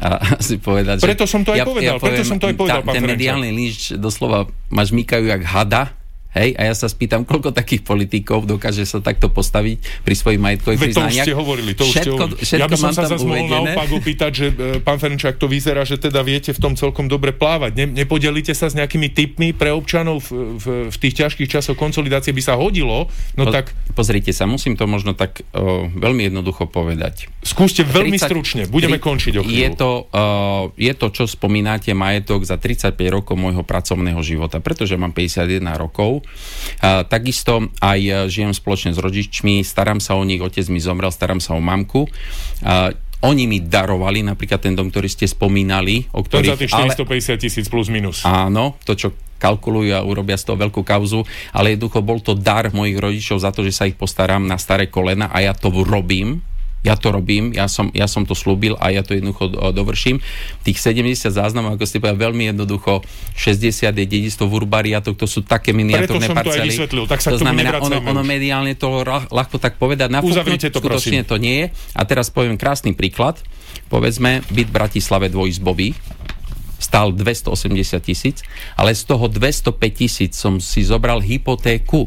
[SPEAKER 4] A si povedať,
[SPEAKER 3] preto
[SPEAKER 4] že
[SPEAKER 3] som to aj
[SPEAKER 4] ja,
[SPEAKER 3] povedal,
[SPEAKER 4] ja poviem,
[SPEAKER 3] preto som to aj povedal,
[SPEAKER 4] tá,
[SPEAKER 3] pán
[SPEAKER 4] ten
[SPEAKER 3] Ferenčák.
[SPEAKER 4] mediálny líč doslova ma žmýkajú jak hada. Hej, a ja sa spýtam, koľko takých politikov dokáže sa takto postaviť pri svojich majetkových priznaniach.
[SPEAKER 3] To už ste hovorili, to už
[SPEAKER 4] všetko,
[SPEAKER 3] ste hovorili.
[SPEAKER 4] Všetko
[SPEAKER 3] ja by som sa zase mohol
[SPEAKER 4] uvedené.
[SPEAKER 3] naopak opýtať, že e, pán Ferenčák, to vyzerá, že teda viete v tom celkom dobre plávať. Ne, nepodelíte sa s nejakými tipmi pre občanov v, v, v tých ťažkých časoch konsolidácie, by sa hodilo? No po, tak...
[SPEAKER 4] Pozrite sa, musím to možno tak uh, veľmi jednoducho povedať.
[SPEAKER 3] Skúste veľmi tridsať, stručne, budeme
[SPEAKER 4] tri,
[SPEAKER 3] končiť o chvíľu.
[SPEAKER 4] Je to, uh, je to, čo spomínate, majetok za tridsaťpäť rokov môjho pracovného života, pretože mám päťdesiatjeden rokov. Uh, Takisto aj žijem spoločne s rodičmi, starám sa o nich, otec mi zomrel, starám sa o mamku. Uh, oni mi darovali napríklad ten dom, ktorý ste spomínali, o ktorých...
[SPEAKER 3] To za tých štyristopäťdesiat tisíc plus minus.
[SPEAKER 4] Áno, to, čo kalkulujú a urobia z toho veľkú kauzu, ale jednoducho bol to dar mojich rodičov za to, že sa ich postaram na staré kolena a ja to robím. Ja to robím, ja som, ja som to slúbil a ja to jednoducho dovrším. Tých sedemdesiat záznamov, ako ste povedali, veľmi jednoducho, šesťdesiat je dedičstvo v urbariátoch, to sú také miniatúrne parcely.
[SPEAKER 3] Preto som to aj vysvetlil, tak sa
[SPEAKER 4] to
[SPEAKER 3] k tomu
[SPEAKER 4] znamená, ono, ono
[SPEAKER 3] už.
[SPEAKER 4] mediálne to ľahko tak povedať, nafúknuť,
[SPEAKER 3] to,
[SPEAKER 4] skutočne
[SPEAKER 3] prosím.
[SPEAKER 4] to nie je. A teraz poviem krásny príklad. Povedzme, byt v Bratislave dvojizbový, stál dvestoosemdesiat tisíc, ale z toho dvestopäť tisíc som si zobral hypotéku.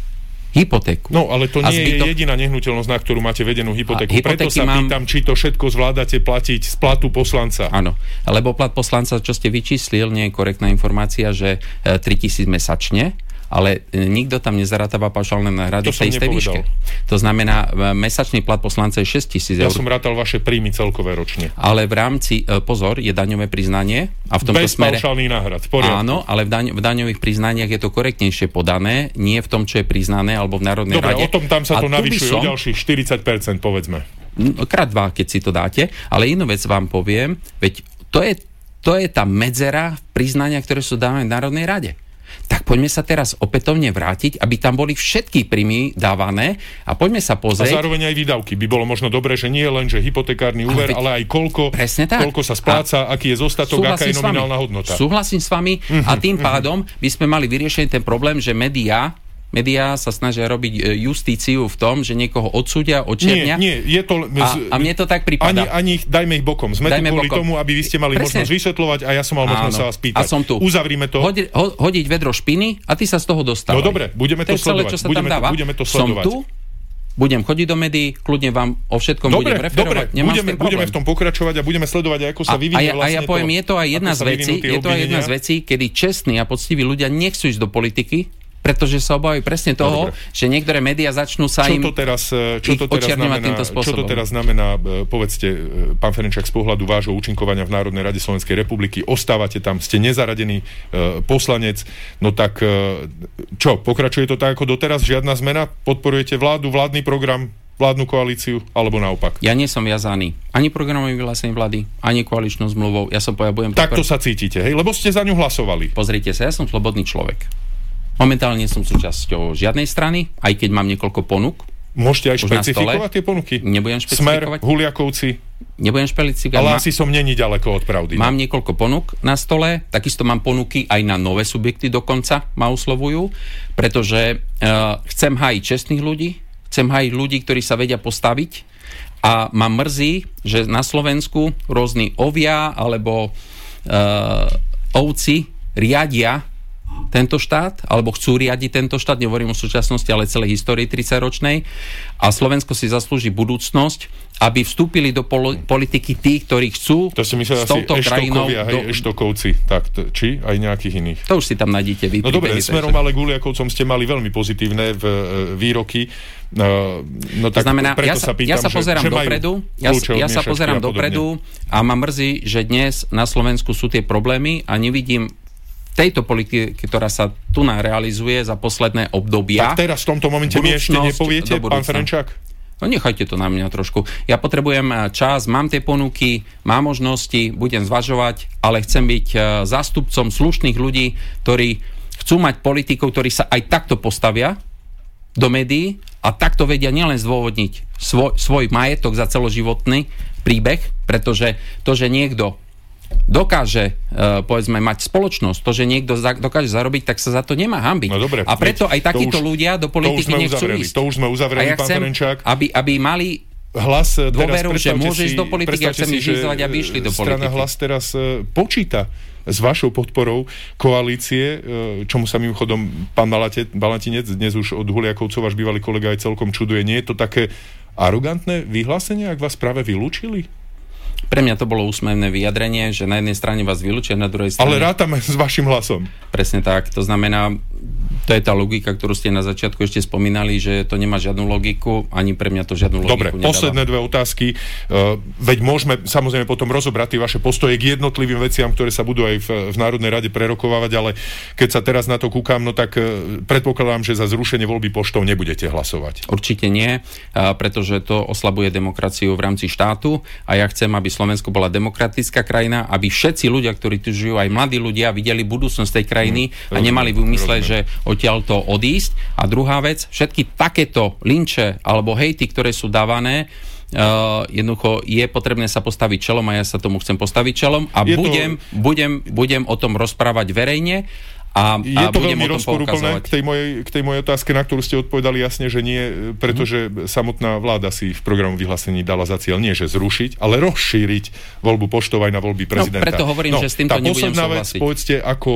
[SPEAKER 4] Hypotéku.
[SPEAKER 3] No, ale to nie
[SPEAKER 4] zbytok...
[SPEAKER 3] je jediná nehnuteľnosť, na ktorú máte vedenú hypotéku. Preto sa
[SPEAKER 4] mám...
[SPEAKER 3] pýtam, či to všetko zvládate platiť z platu poslanca.
[SPEAKER 4] Áno, lebo plat poslanca, čo ste vyčíslil, nie je korektná informácia, že tritisíc mesačne, ale nikto tam nezarátava paušálne náhrady v tej istej výške. To znamená, mesačný plat poslanca je šesťtisíc eur.
[SPEAKER 3] Ja som rátal vaše príjmy celkové ročne.
[SPEAKER 4] Ale v rámci, pozor, je daňové priznanie. A v tomto
[SPEAKER 3] bez
[SPEAKER 4] smere,
[SPEAKER 3] paušálnych náhrad, v poriadku.
[SPEAKER 4] Áno, ale v, daň, v daňových priznaniach je to korektnejšie podané, nie v tom, čo je priznané, alebo v Národnej
[SPEAKER 3] Dobre,
[SPEAKER 4] rade.
[SPEAKER 3] Dobre, o tom tam sa
[SPEAKER 4] a
[SPEAKER 3] to navyšuje
[SPEAKER 4] som,
[SPEAKER 3] o ďalších štyridsať percent, povedzme.
[SPEAKER 4] Krát dva, keď si to dáte. Ale inú vec vám poviem, veď to je, to je tá medzera priznania, ktoré sú dávané v Národnej rade. Tak poďme sa teraz opätovne vrátiť, aby tam boli všetky príjmy dávané a poďme sa pozrieť.
[SPEAKER 3] A zároveň aj výdavky. By bolo možno dobré, že nie len, že hypotekárny úver, ale, ale aj koľko, koľko sa spláca, a aký je zostatok, aká je nominálna hodnota.
[SPEAKER 4] Súhlasím s vami a tým pádom by sme mali vyriešiť ten problém, že médiá Médiá sa snažia robiť justíciu v tom, že niekoho odsúdia, odčernia.
[SPEAKER 3] Nie, nie, je to...
[SPEAKER 4] A, a mne to tak prípada.
[SPEAKER 3] Ani, ani dajme ich bokom. Sme dajme tu kvôli bokom. tomu, aby vy ste mali Presne. možnosť vysvetľovať a ja som mal možnosť sa vás pýtať.
[SPEAKER 4] A som tu.
[SPEAKER 3] Uzavrime to.
[SPEAKER 4] Hodi, ho, hodiť vedro špiny a ty sa z toho dostávaj.
[SPEAKER 3] No dobre, budeme to, to sledovať. Celé, budeme, to, budeme to sledovať.
[SPEAKER 4] Som tu, budem chodiť do médií, kľudne vám o všetkom
[SPEAKER 3] dobre,
[SPEAKER 4] budem referovať.
[SPEAKER 3] Dobre, budeme, budeme v tom pokračovať a budeme sledovať, ako sa vyvinie
[SPEAKER 4] vlastne. A ja poviem, je to aj jedna z vecí, je to aj jedna z vecí, kedy čestní a poctiví ľudia nechcú ísť do politiky, pretože sa obávajú presne toho, Dobre. že niektoré médiá začnú sa
[SPEAKER 3] čo
[SPEAKER 4] im
[SPEAKER 3] to teraz, čo to teraz znamená,
[SPEAKER 4] týmto spôsobom.
[SPEAKER 3] Čo to teraz znamená, povedzte, pán Ferenčák, z pohľadu vášho účinkovania v Národnej rade Slovenskej republiky, ostávate tam, ste nezaradený uh, poslanec, no tak uh, čo, pokračuje to tak ako doteraz, žiadna zmena? Podporujete vládu, vládny program? vládnu koalíciu, alebo naopak?
[SPEAKER 4] Ja nie som viazaný ani programovým vyhlásením vlády, ani koaličnou zmluvou. Ja som povedal, budem...
[SPEAKER 3] Takto sa cítite, hej? Lebo ste za ňu hlasovali.
[SPEAKER 4] Pozrite sa, ja som slobodný človek. Momentálne som súčasťou žiadnej strany, aj keď mám niekoľko ponúk.
[SPEAKER 3] Môžete aj špecifikovať tie ponuky?
[SPEAKER 4] Nebudem špecifikovať.
[SPEAKER 3] Smer, Huliakovci.
[SPEAKER 4] Nebudem špecifikovať.
[SPEAKER 3] Ale asi som není ďaleko od pravdy.
[SPEAKER 4] Mám niekoľko ponúk na stole, takisto mám ponuky aj na nové subjekty dokonca, ma oslovujú, pretože uh, chcem hájiť čestných ľudí, chcem hájiť ľudí, ktorí sa vedia postaviť a ma mrzí, že na Slovensku rôzni ovia alebo uh, ovci riadia tento štát, alebo chcú riadiť tento štát, nehovorím o súčasnosti, ale celej histórii tridsaťročnej. A Slovensko si zaslúži budúcnosť, aby vstúpili do pol- politiky tí, ktorí chcú
[SPEAKER 3] to si myslel
[SPEAKER 4] s touto
[SPEAKER 3] asi
[SPEAKER 4] krajinou...
[SPEAKER 3] Eštokovia, hej,
[SPEAKER 4] do...
[SPEAKER 3] Eštokovci, tak, to, či aj nejakých iných.
[SPEAKER 4] To už si tam nájdete vy.
[SPEAKER 3] No dobre, smerom ale k Huliakovcom ste mali veľmi pozitívne v, e, výroky. No, no tak
[SPEAKER 4] to znamená,
[SPEAKER 3] preto
[SPEAKER 4] ja sa,
[SPEAKER 3] sa pýtam,
[SPEAKER 4] ja sa pozerám
[SPEAKER 3] že, že
[SPEAKER 4] dopredu, ja, ja sa pozerám dopredu a ma mrzí, že dnes na Slovensku sú tie problémy a nevidím tejto politiky, ktorá sa tu realizuje za posledné obdobia.
[SPEAKER 3] Tak teraz v tomto momente mi ešte nepoviete, pán Ferenčák?
[SPEAKER 4] No nechajte to na mňa trošku. Ja potrebujem čas, mám tie ponuky, mám možnosti, budem zvažovať, ale chcem byť zástupcom slušných ľudí, ktorí chcú mať politikov, ktorí sa aj takto postavia do médií a takto vedia nielen zdôvodniť svoj, svoj majetok za celoživotný príbeh, pretože to, že niekto dokáže, uh, povedzme, mať spoločnosť, to, že niekto za, dokáže zarobiť, tak sa za to nemá hanbiť.
[SPEAKER 3] No dobre,
[SPEAKER 4] a preto aj takíto ľudia do politiky nechcú ísť.
[SPEAKER 3] To už sme uzavreli,
[SPEAKER 4] ja
[SPEAKER 3] pán
[SPEAKER 4] chcem,
[SPEAKER 3] Ferenčák.
[SPEAKER 4] Aby, aby mali
[SPEAKER 3] Hlas
[SPEAKER 4] dôveru, že môže
[SPEAKER 3] si,
[SPEAKER 4] ísť do politiky a chcem ich vyzvať, aby išli do politiky.
[SPEAKER 3] Strana Hlas teraz uh, počíta s vašou podporou koalície, uh, čomu sa mimochodom pán Balatinec, dnes už od Huliakovcov, váš bývalý kolega, aj celkom čuduje. Nie je to také arogantné vyhlásenie, ak vás práve vylúčili?
[SPEAKER 4] Pre mňa to bolo úsmevné vyjadrenie, že na jednej strane vás vylúčia, na druhej strane...
[SPEAKER 3] Ale rátame s vašim hlasom.
[SPEAKER 4] Presne tak. To znamená, to je tá logika, ktorú ste na začiatku ešte spomínali, že to nemá žiadnu logiku, ani pre mňa to žiadnu logiku
[SPEAKER 3] Dobre,
[SPEAKER 4] nedáva.
[SPEAKER 3] Posledné dve otázky. Uh, veď môžeme samozrejme potom rozobrať tie vaše postoje k jednotlivým veciam, ktoré sa budú aj v, v Národnej rade prerokovávať, ale keď sa teraz na to kúkam, no tak uh, predpokladám, že za zrušenie voľby poštou nebudete hlasovať.
[SPEAKER 4] Určite nie, uh, pretože to oslabuje demokraciu v rámci štátu a ja chcem, aby Slovensko bola demokratická krajina, aby všetci ľudia, ktorí tu žijú, aj mladí ľudia, videli budúcnosť tej krajiny hmm, a nemali v úmysle, že odtiaľ to odísť. A druhá vec, všetky takéto linče alebo hejty, ktoré sú dávané, Uh, jednoducho je potrebné sa postaviť čelom a ja sa tomu chcem postaviť čelom a budem, to... budem, budem o tom rozprávať verejne. A,
[SPEAKER 3] je
[SPEAKER 4] a
[SPEAKER 3] to
[SPEAKER 4] budem
[SPEAKER 3] veľmi
[SPEAKER 4] o tom
[SPEAKER 3] rozporúplné k tej, mojej, k tej mojej otázke, na ktorú ste odpovedali jasne, že nie, pretože mm. samotná vláda si v programu vyhlásení dala za cieľ nie, že zrušiť, ale rozšíriť voľbu poštov aj na voľby prezidenta.
[SPEAKER 4] No, preto hovorím, no, že s týmto nebudem súhlasiť. Tá posledná vec,
[SPEAKER 3] povedzte, ako,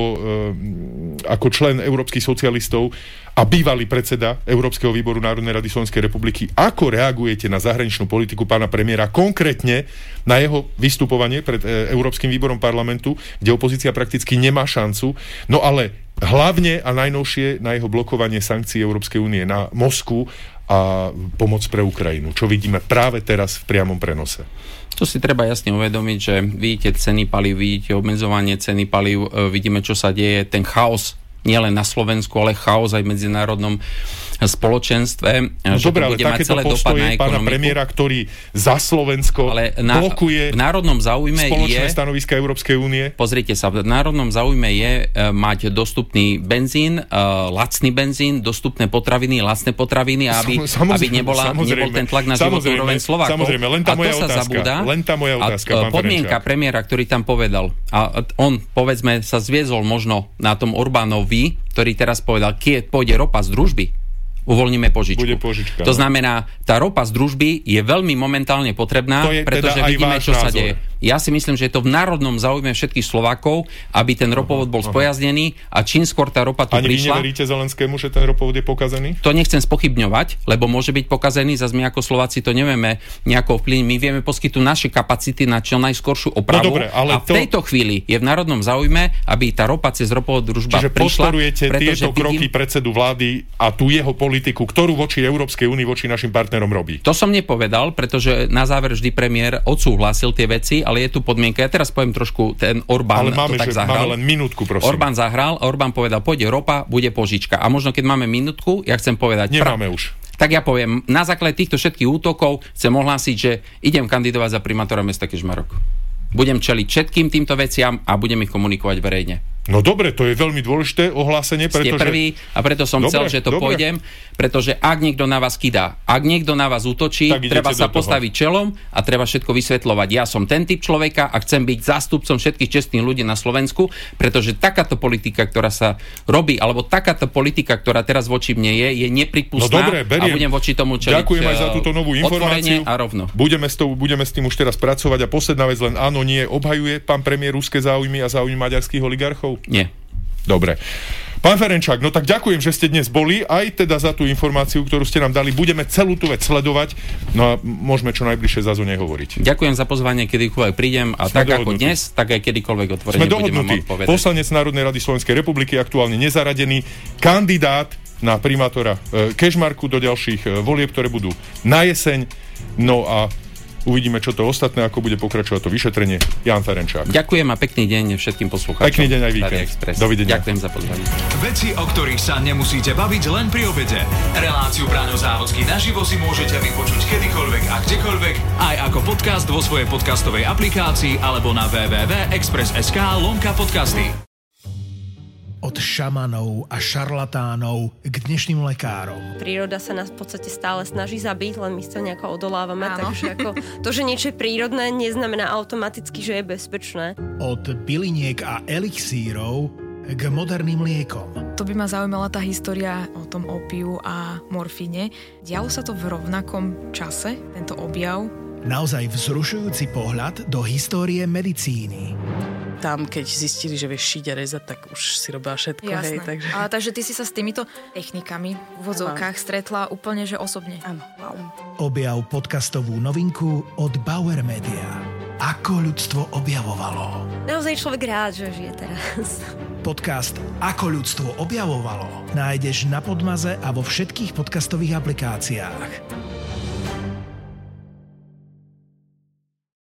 [SPEAKER 3] um, ako člen európskych socialistov a bývalý predseda Európskeho výboru Národnej rady Slovenskej republiky, ako reagujete na zahraničnú politiku pána premiéra, konkrétne na jeho vystupovanie pred e, Európskym výborom parlamentu, kde opozícia prakticky nemá šancu, no ale hlavne a najnovšie na jeho blokovanie sankcií Európskej únie na Moskvu a pomoc pre Ukrajinu, čo vidíme práve teraz v priamom prenose.
[SPEAKER 4] To si treba jasne uvedomiť, že vidíte ceny palív, vidíte obmedzovanie ceny palív, vidíme, čo sa deje, ten chaos nielen na Slovensku, ale chaos aj v medzinárodnom spoločenstve.
[SPEAKER 3] No dobre, ale takéto postoje pána premiéra, ktorý za Slovensko ale na, blokuje
[SPEAKER 4] v národnom záujme
[SPEAKER 3] spoločné
[SPEAKER 4] je,
[SPEAKER 3] stanoviska Európskej únie.
[SPEAKER 4] Pozrite sa, v národnom záujme je uh, mať dostupný benzín, uh, lacný benzín, dostupné potraviny, lacné potraviny, aby, aby nebola, nebol ten tlak na životnú úroveň Slovákov.
[SPEAKER 3] Samozrejme, len tá
[SPEAKER 4] a
[SPEAKER 3] moja
[SPEAKER 4] to sa
[SPEAKER 3] otázka.
[SPEAKER 4] zabúda.
[SPEAKER 3] Len tá moja otázka,
[SPEAKER 4] a,
[SPEAKER 3] pán
[SPEAKER 4] podmienka
[SPEAKER 3] Ferenčák.
[SPEAKER 4] premiéra, ktorý tam povedal, a on, povedzme, sa zviezol možno na tom Orbánovi, ktorý teraz povedal, keď pôjde ropa z družby, uvoľníme požičku.
[SPEAKER 3] Bude požička,
[SPEAKER 4] to
[SPEAKER 3] no.
[SPEAKER 4] znamená, tá ropa z družby je veľmi momentálne potrebná, pretože teda vidíme, čo názor. sa deje. Ja si myslím, že je to v národnom záujme všetkých Slovákov, aby ten ropovod bol aha, spojaznený a čím skôr tá ropa tu
[SPEAKER 3] Ani
[SPEAKER 4] prišla...
[SPEAKER 3] Ani vy neveríte Zelenskému, že ten ropovod je pokazený?
[SPEAKER 4] To nechcem spochybňovať, lebo môže byť pokazený, zase my ako Slováci to nevieme nejako vplyvniť. My vieme poskytnúť naše kapacity na čo najskoršiu opravu.
[SPEAKER 3] No dobre, ale
[SPEAKER 4] a v
[SPEAKER 3] to...
[SPEAKER 4] tejto chvíli je v národnom záujme, aby tá ropa cez ropovod družba
[SPEAKER 3] Čiže
[SPEAKER 4] prišla. Čiže
[SPEAKER 3] podporujete tieto
[SPEAKER 4] vidím...
[SPEAKER 3] kroky predsedu vlády a tú jeho politiku, ktorú voči Európskej únii, voči našim partnerom robí?
[SPEAKER 4] To som nepovedal, pretože na záver vždy premiér odsúhlasil tie veci, ale je tu podmienka. Ja teraz poviem trošku, ten Orbán
[SPEAKER 3] ale máme,
[SPEAKER 4] to tak
[SPEAKER 3] že,
[SPEAKER 4] zahral.
[SPEAKER 3] Máme len minútku, prosím.
[SPEAKER 4] Orbán zahral, Orbán povedal, pôjde ropa, bude požička. A možno keď máme minútku, ja chcem povedať...
[SPEAKER 3] Nemáme pra... už.
[SPEAKER 4] tak ja poviem, na základe týchto všetkých útokov chcem ohlásiť, že idem kandidovať za primátora mesta Kežmarok. Budem čeliť všetkým týmto veciam a budem ich komunikovať verejne.
[SPEAKER 3] No dobre, to je veľmi dôležité ohlásenie, pretože...
[SPEAKER 4] Ste prvý a preto som dobre, chcel, že to dobre. pôjdem, pretože ak niekto na vás kydá, ak niekto na vás útočí, treba sa postaviť čelom a treba všetko vysvetľovať. Ja som ten typ človeka a chcem byť zástupcom všetkých čestných ľudí na Slovensku, pretože takáto politika, ktorá sa robí, alebo takáto politika, ktorá teraz voči mne je, je nepripustná.
[SPEAKER 3] No dobre, beriem.
[SPEAKER 4] A budem voči tomu čeliť.
[SPEAKER 3] Ďakujem aj za túto novú informáciu.
[SPEAKER 4] A rovno.
[SPEAKER 3] Budeme s, tou, budeme s tým už teraz pracovať a posledná vec len áno, nie, obhajuje pán premiér ruské záujmy a záujmy maďarských oligarchov?
[SPEAKER 4] Nie.
[SPEAKER 3] Dobre. Pán Ferenčák, no tak ďakujem, že ste dnes boli, aj teda za tú informáciu, ktorú ste nám dali. Budeme celú tú vec sledovať, no a môžeme čo najbližšie zase o nej hovoriť.
[SPEAKER 4] Ďakujem za pozvanie, kedykoľvek prídem a Sme tak dohodnutí. Ako dnes, tak aj kedykoľvek otvorene budeme môcť povedať. Poslanec
[SPEAKER 3] Národnej rady Slovenskej republiky, aktuálne nezaradený, kandidát na primátora e, Kežmarku do ďalších e, volieb, ktoré budú na jeseň. No a uvidíme, čo to ostatné, ako bude pokračovať to vyšetrenie. Ján Ferenčák.
[SPEAKER 4] Ďakujem a pekný deň všetkým poslucháčom.
[SPEAKER 3] Pekný deň aj víkend. Dovidenia.
[SPEAKER 4] Ďakujem za pozvanie.
[SPEAKER 2] Veci, o ktorých sa nemusíte baviť len pri obede. Reláciu Braňo Závodský naživo si môžete vypočuť kedykoľvek a kdekoľvek, aj ako podcast vo svojej podcastovej aplikácii alebo na w w w bodka express bodka es ká lomka podcasty.
[SPEAKER 7] Od šamanov a šarlatánov k dnešným lekárom.
[SPEAKER 8] Príroda sa nás v podstate stále snaží zabiť, len my sa nejako odolávame. Áno. Takže ako to, že niečo je prírodné, neznamená automaticky, že je bezpečné.
[SPEAKER 7] Od byliniek a elixírov k moderným liekom.
[SPEAKER 9] To by ma zaujímala tá história o tom opiu a morfíne. Dialo sa to v rovnakom čase, tento objav?
[SPEAKER 7] Naozaj vzrušujúci pohľad do histórie medicíny.
[SPEAKER 10] Tam, keď zistili, že vieš šiť a rezať, tak už si robila všetko. Hej, takže...
[SPEAKER 9] Ale takže ty si sa s týmito technikami v vodzovkách stretla úplne, že osobne.
[SPEAKER 10] Áno.
[SPEAKER 7] Objav podcastovú novinku od Bauer Media. Ako ľudstvo objavovalo.
[SPEAKER 8] Naozaj človek rád, že žije teraz.
[SPEAKER 7] Podcast Ako ľudstvo objavovalo nájdeš na Podmaze a vo všetkých podcastových aplikáciách.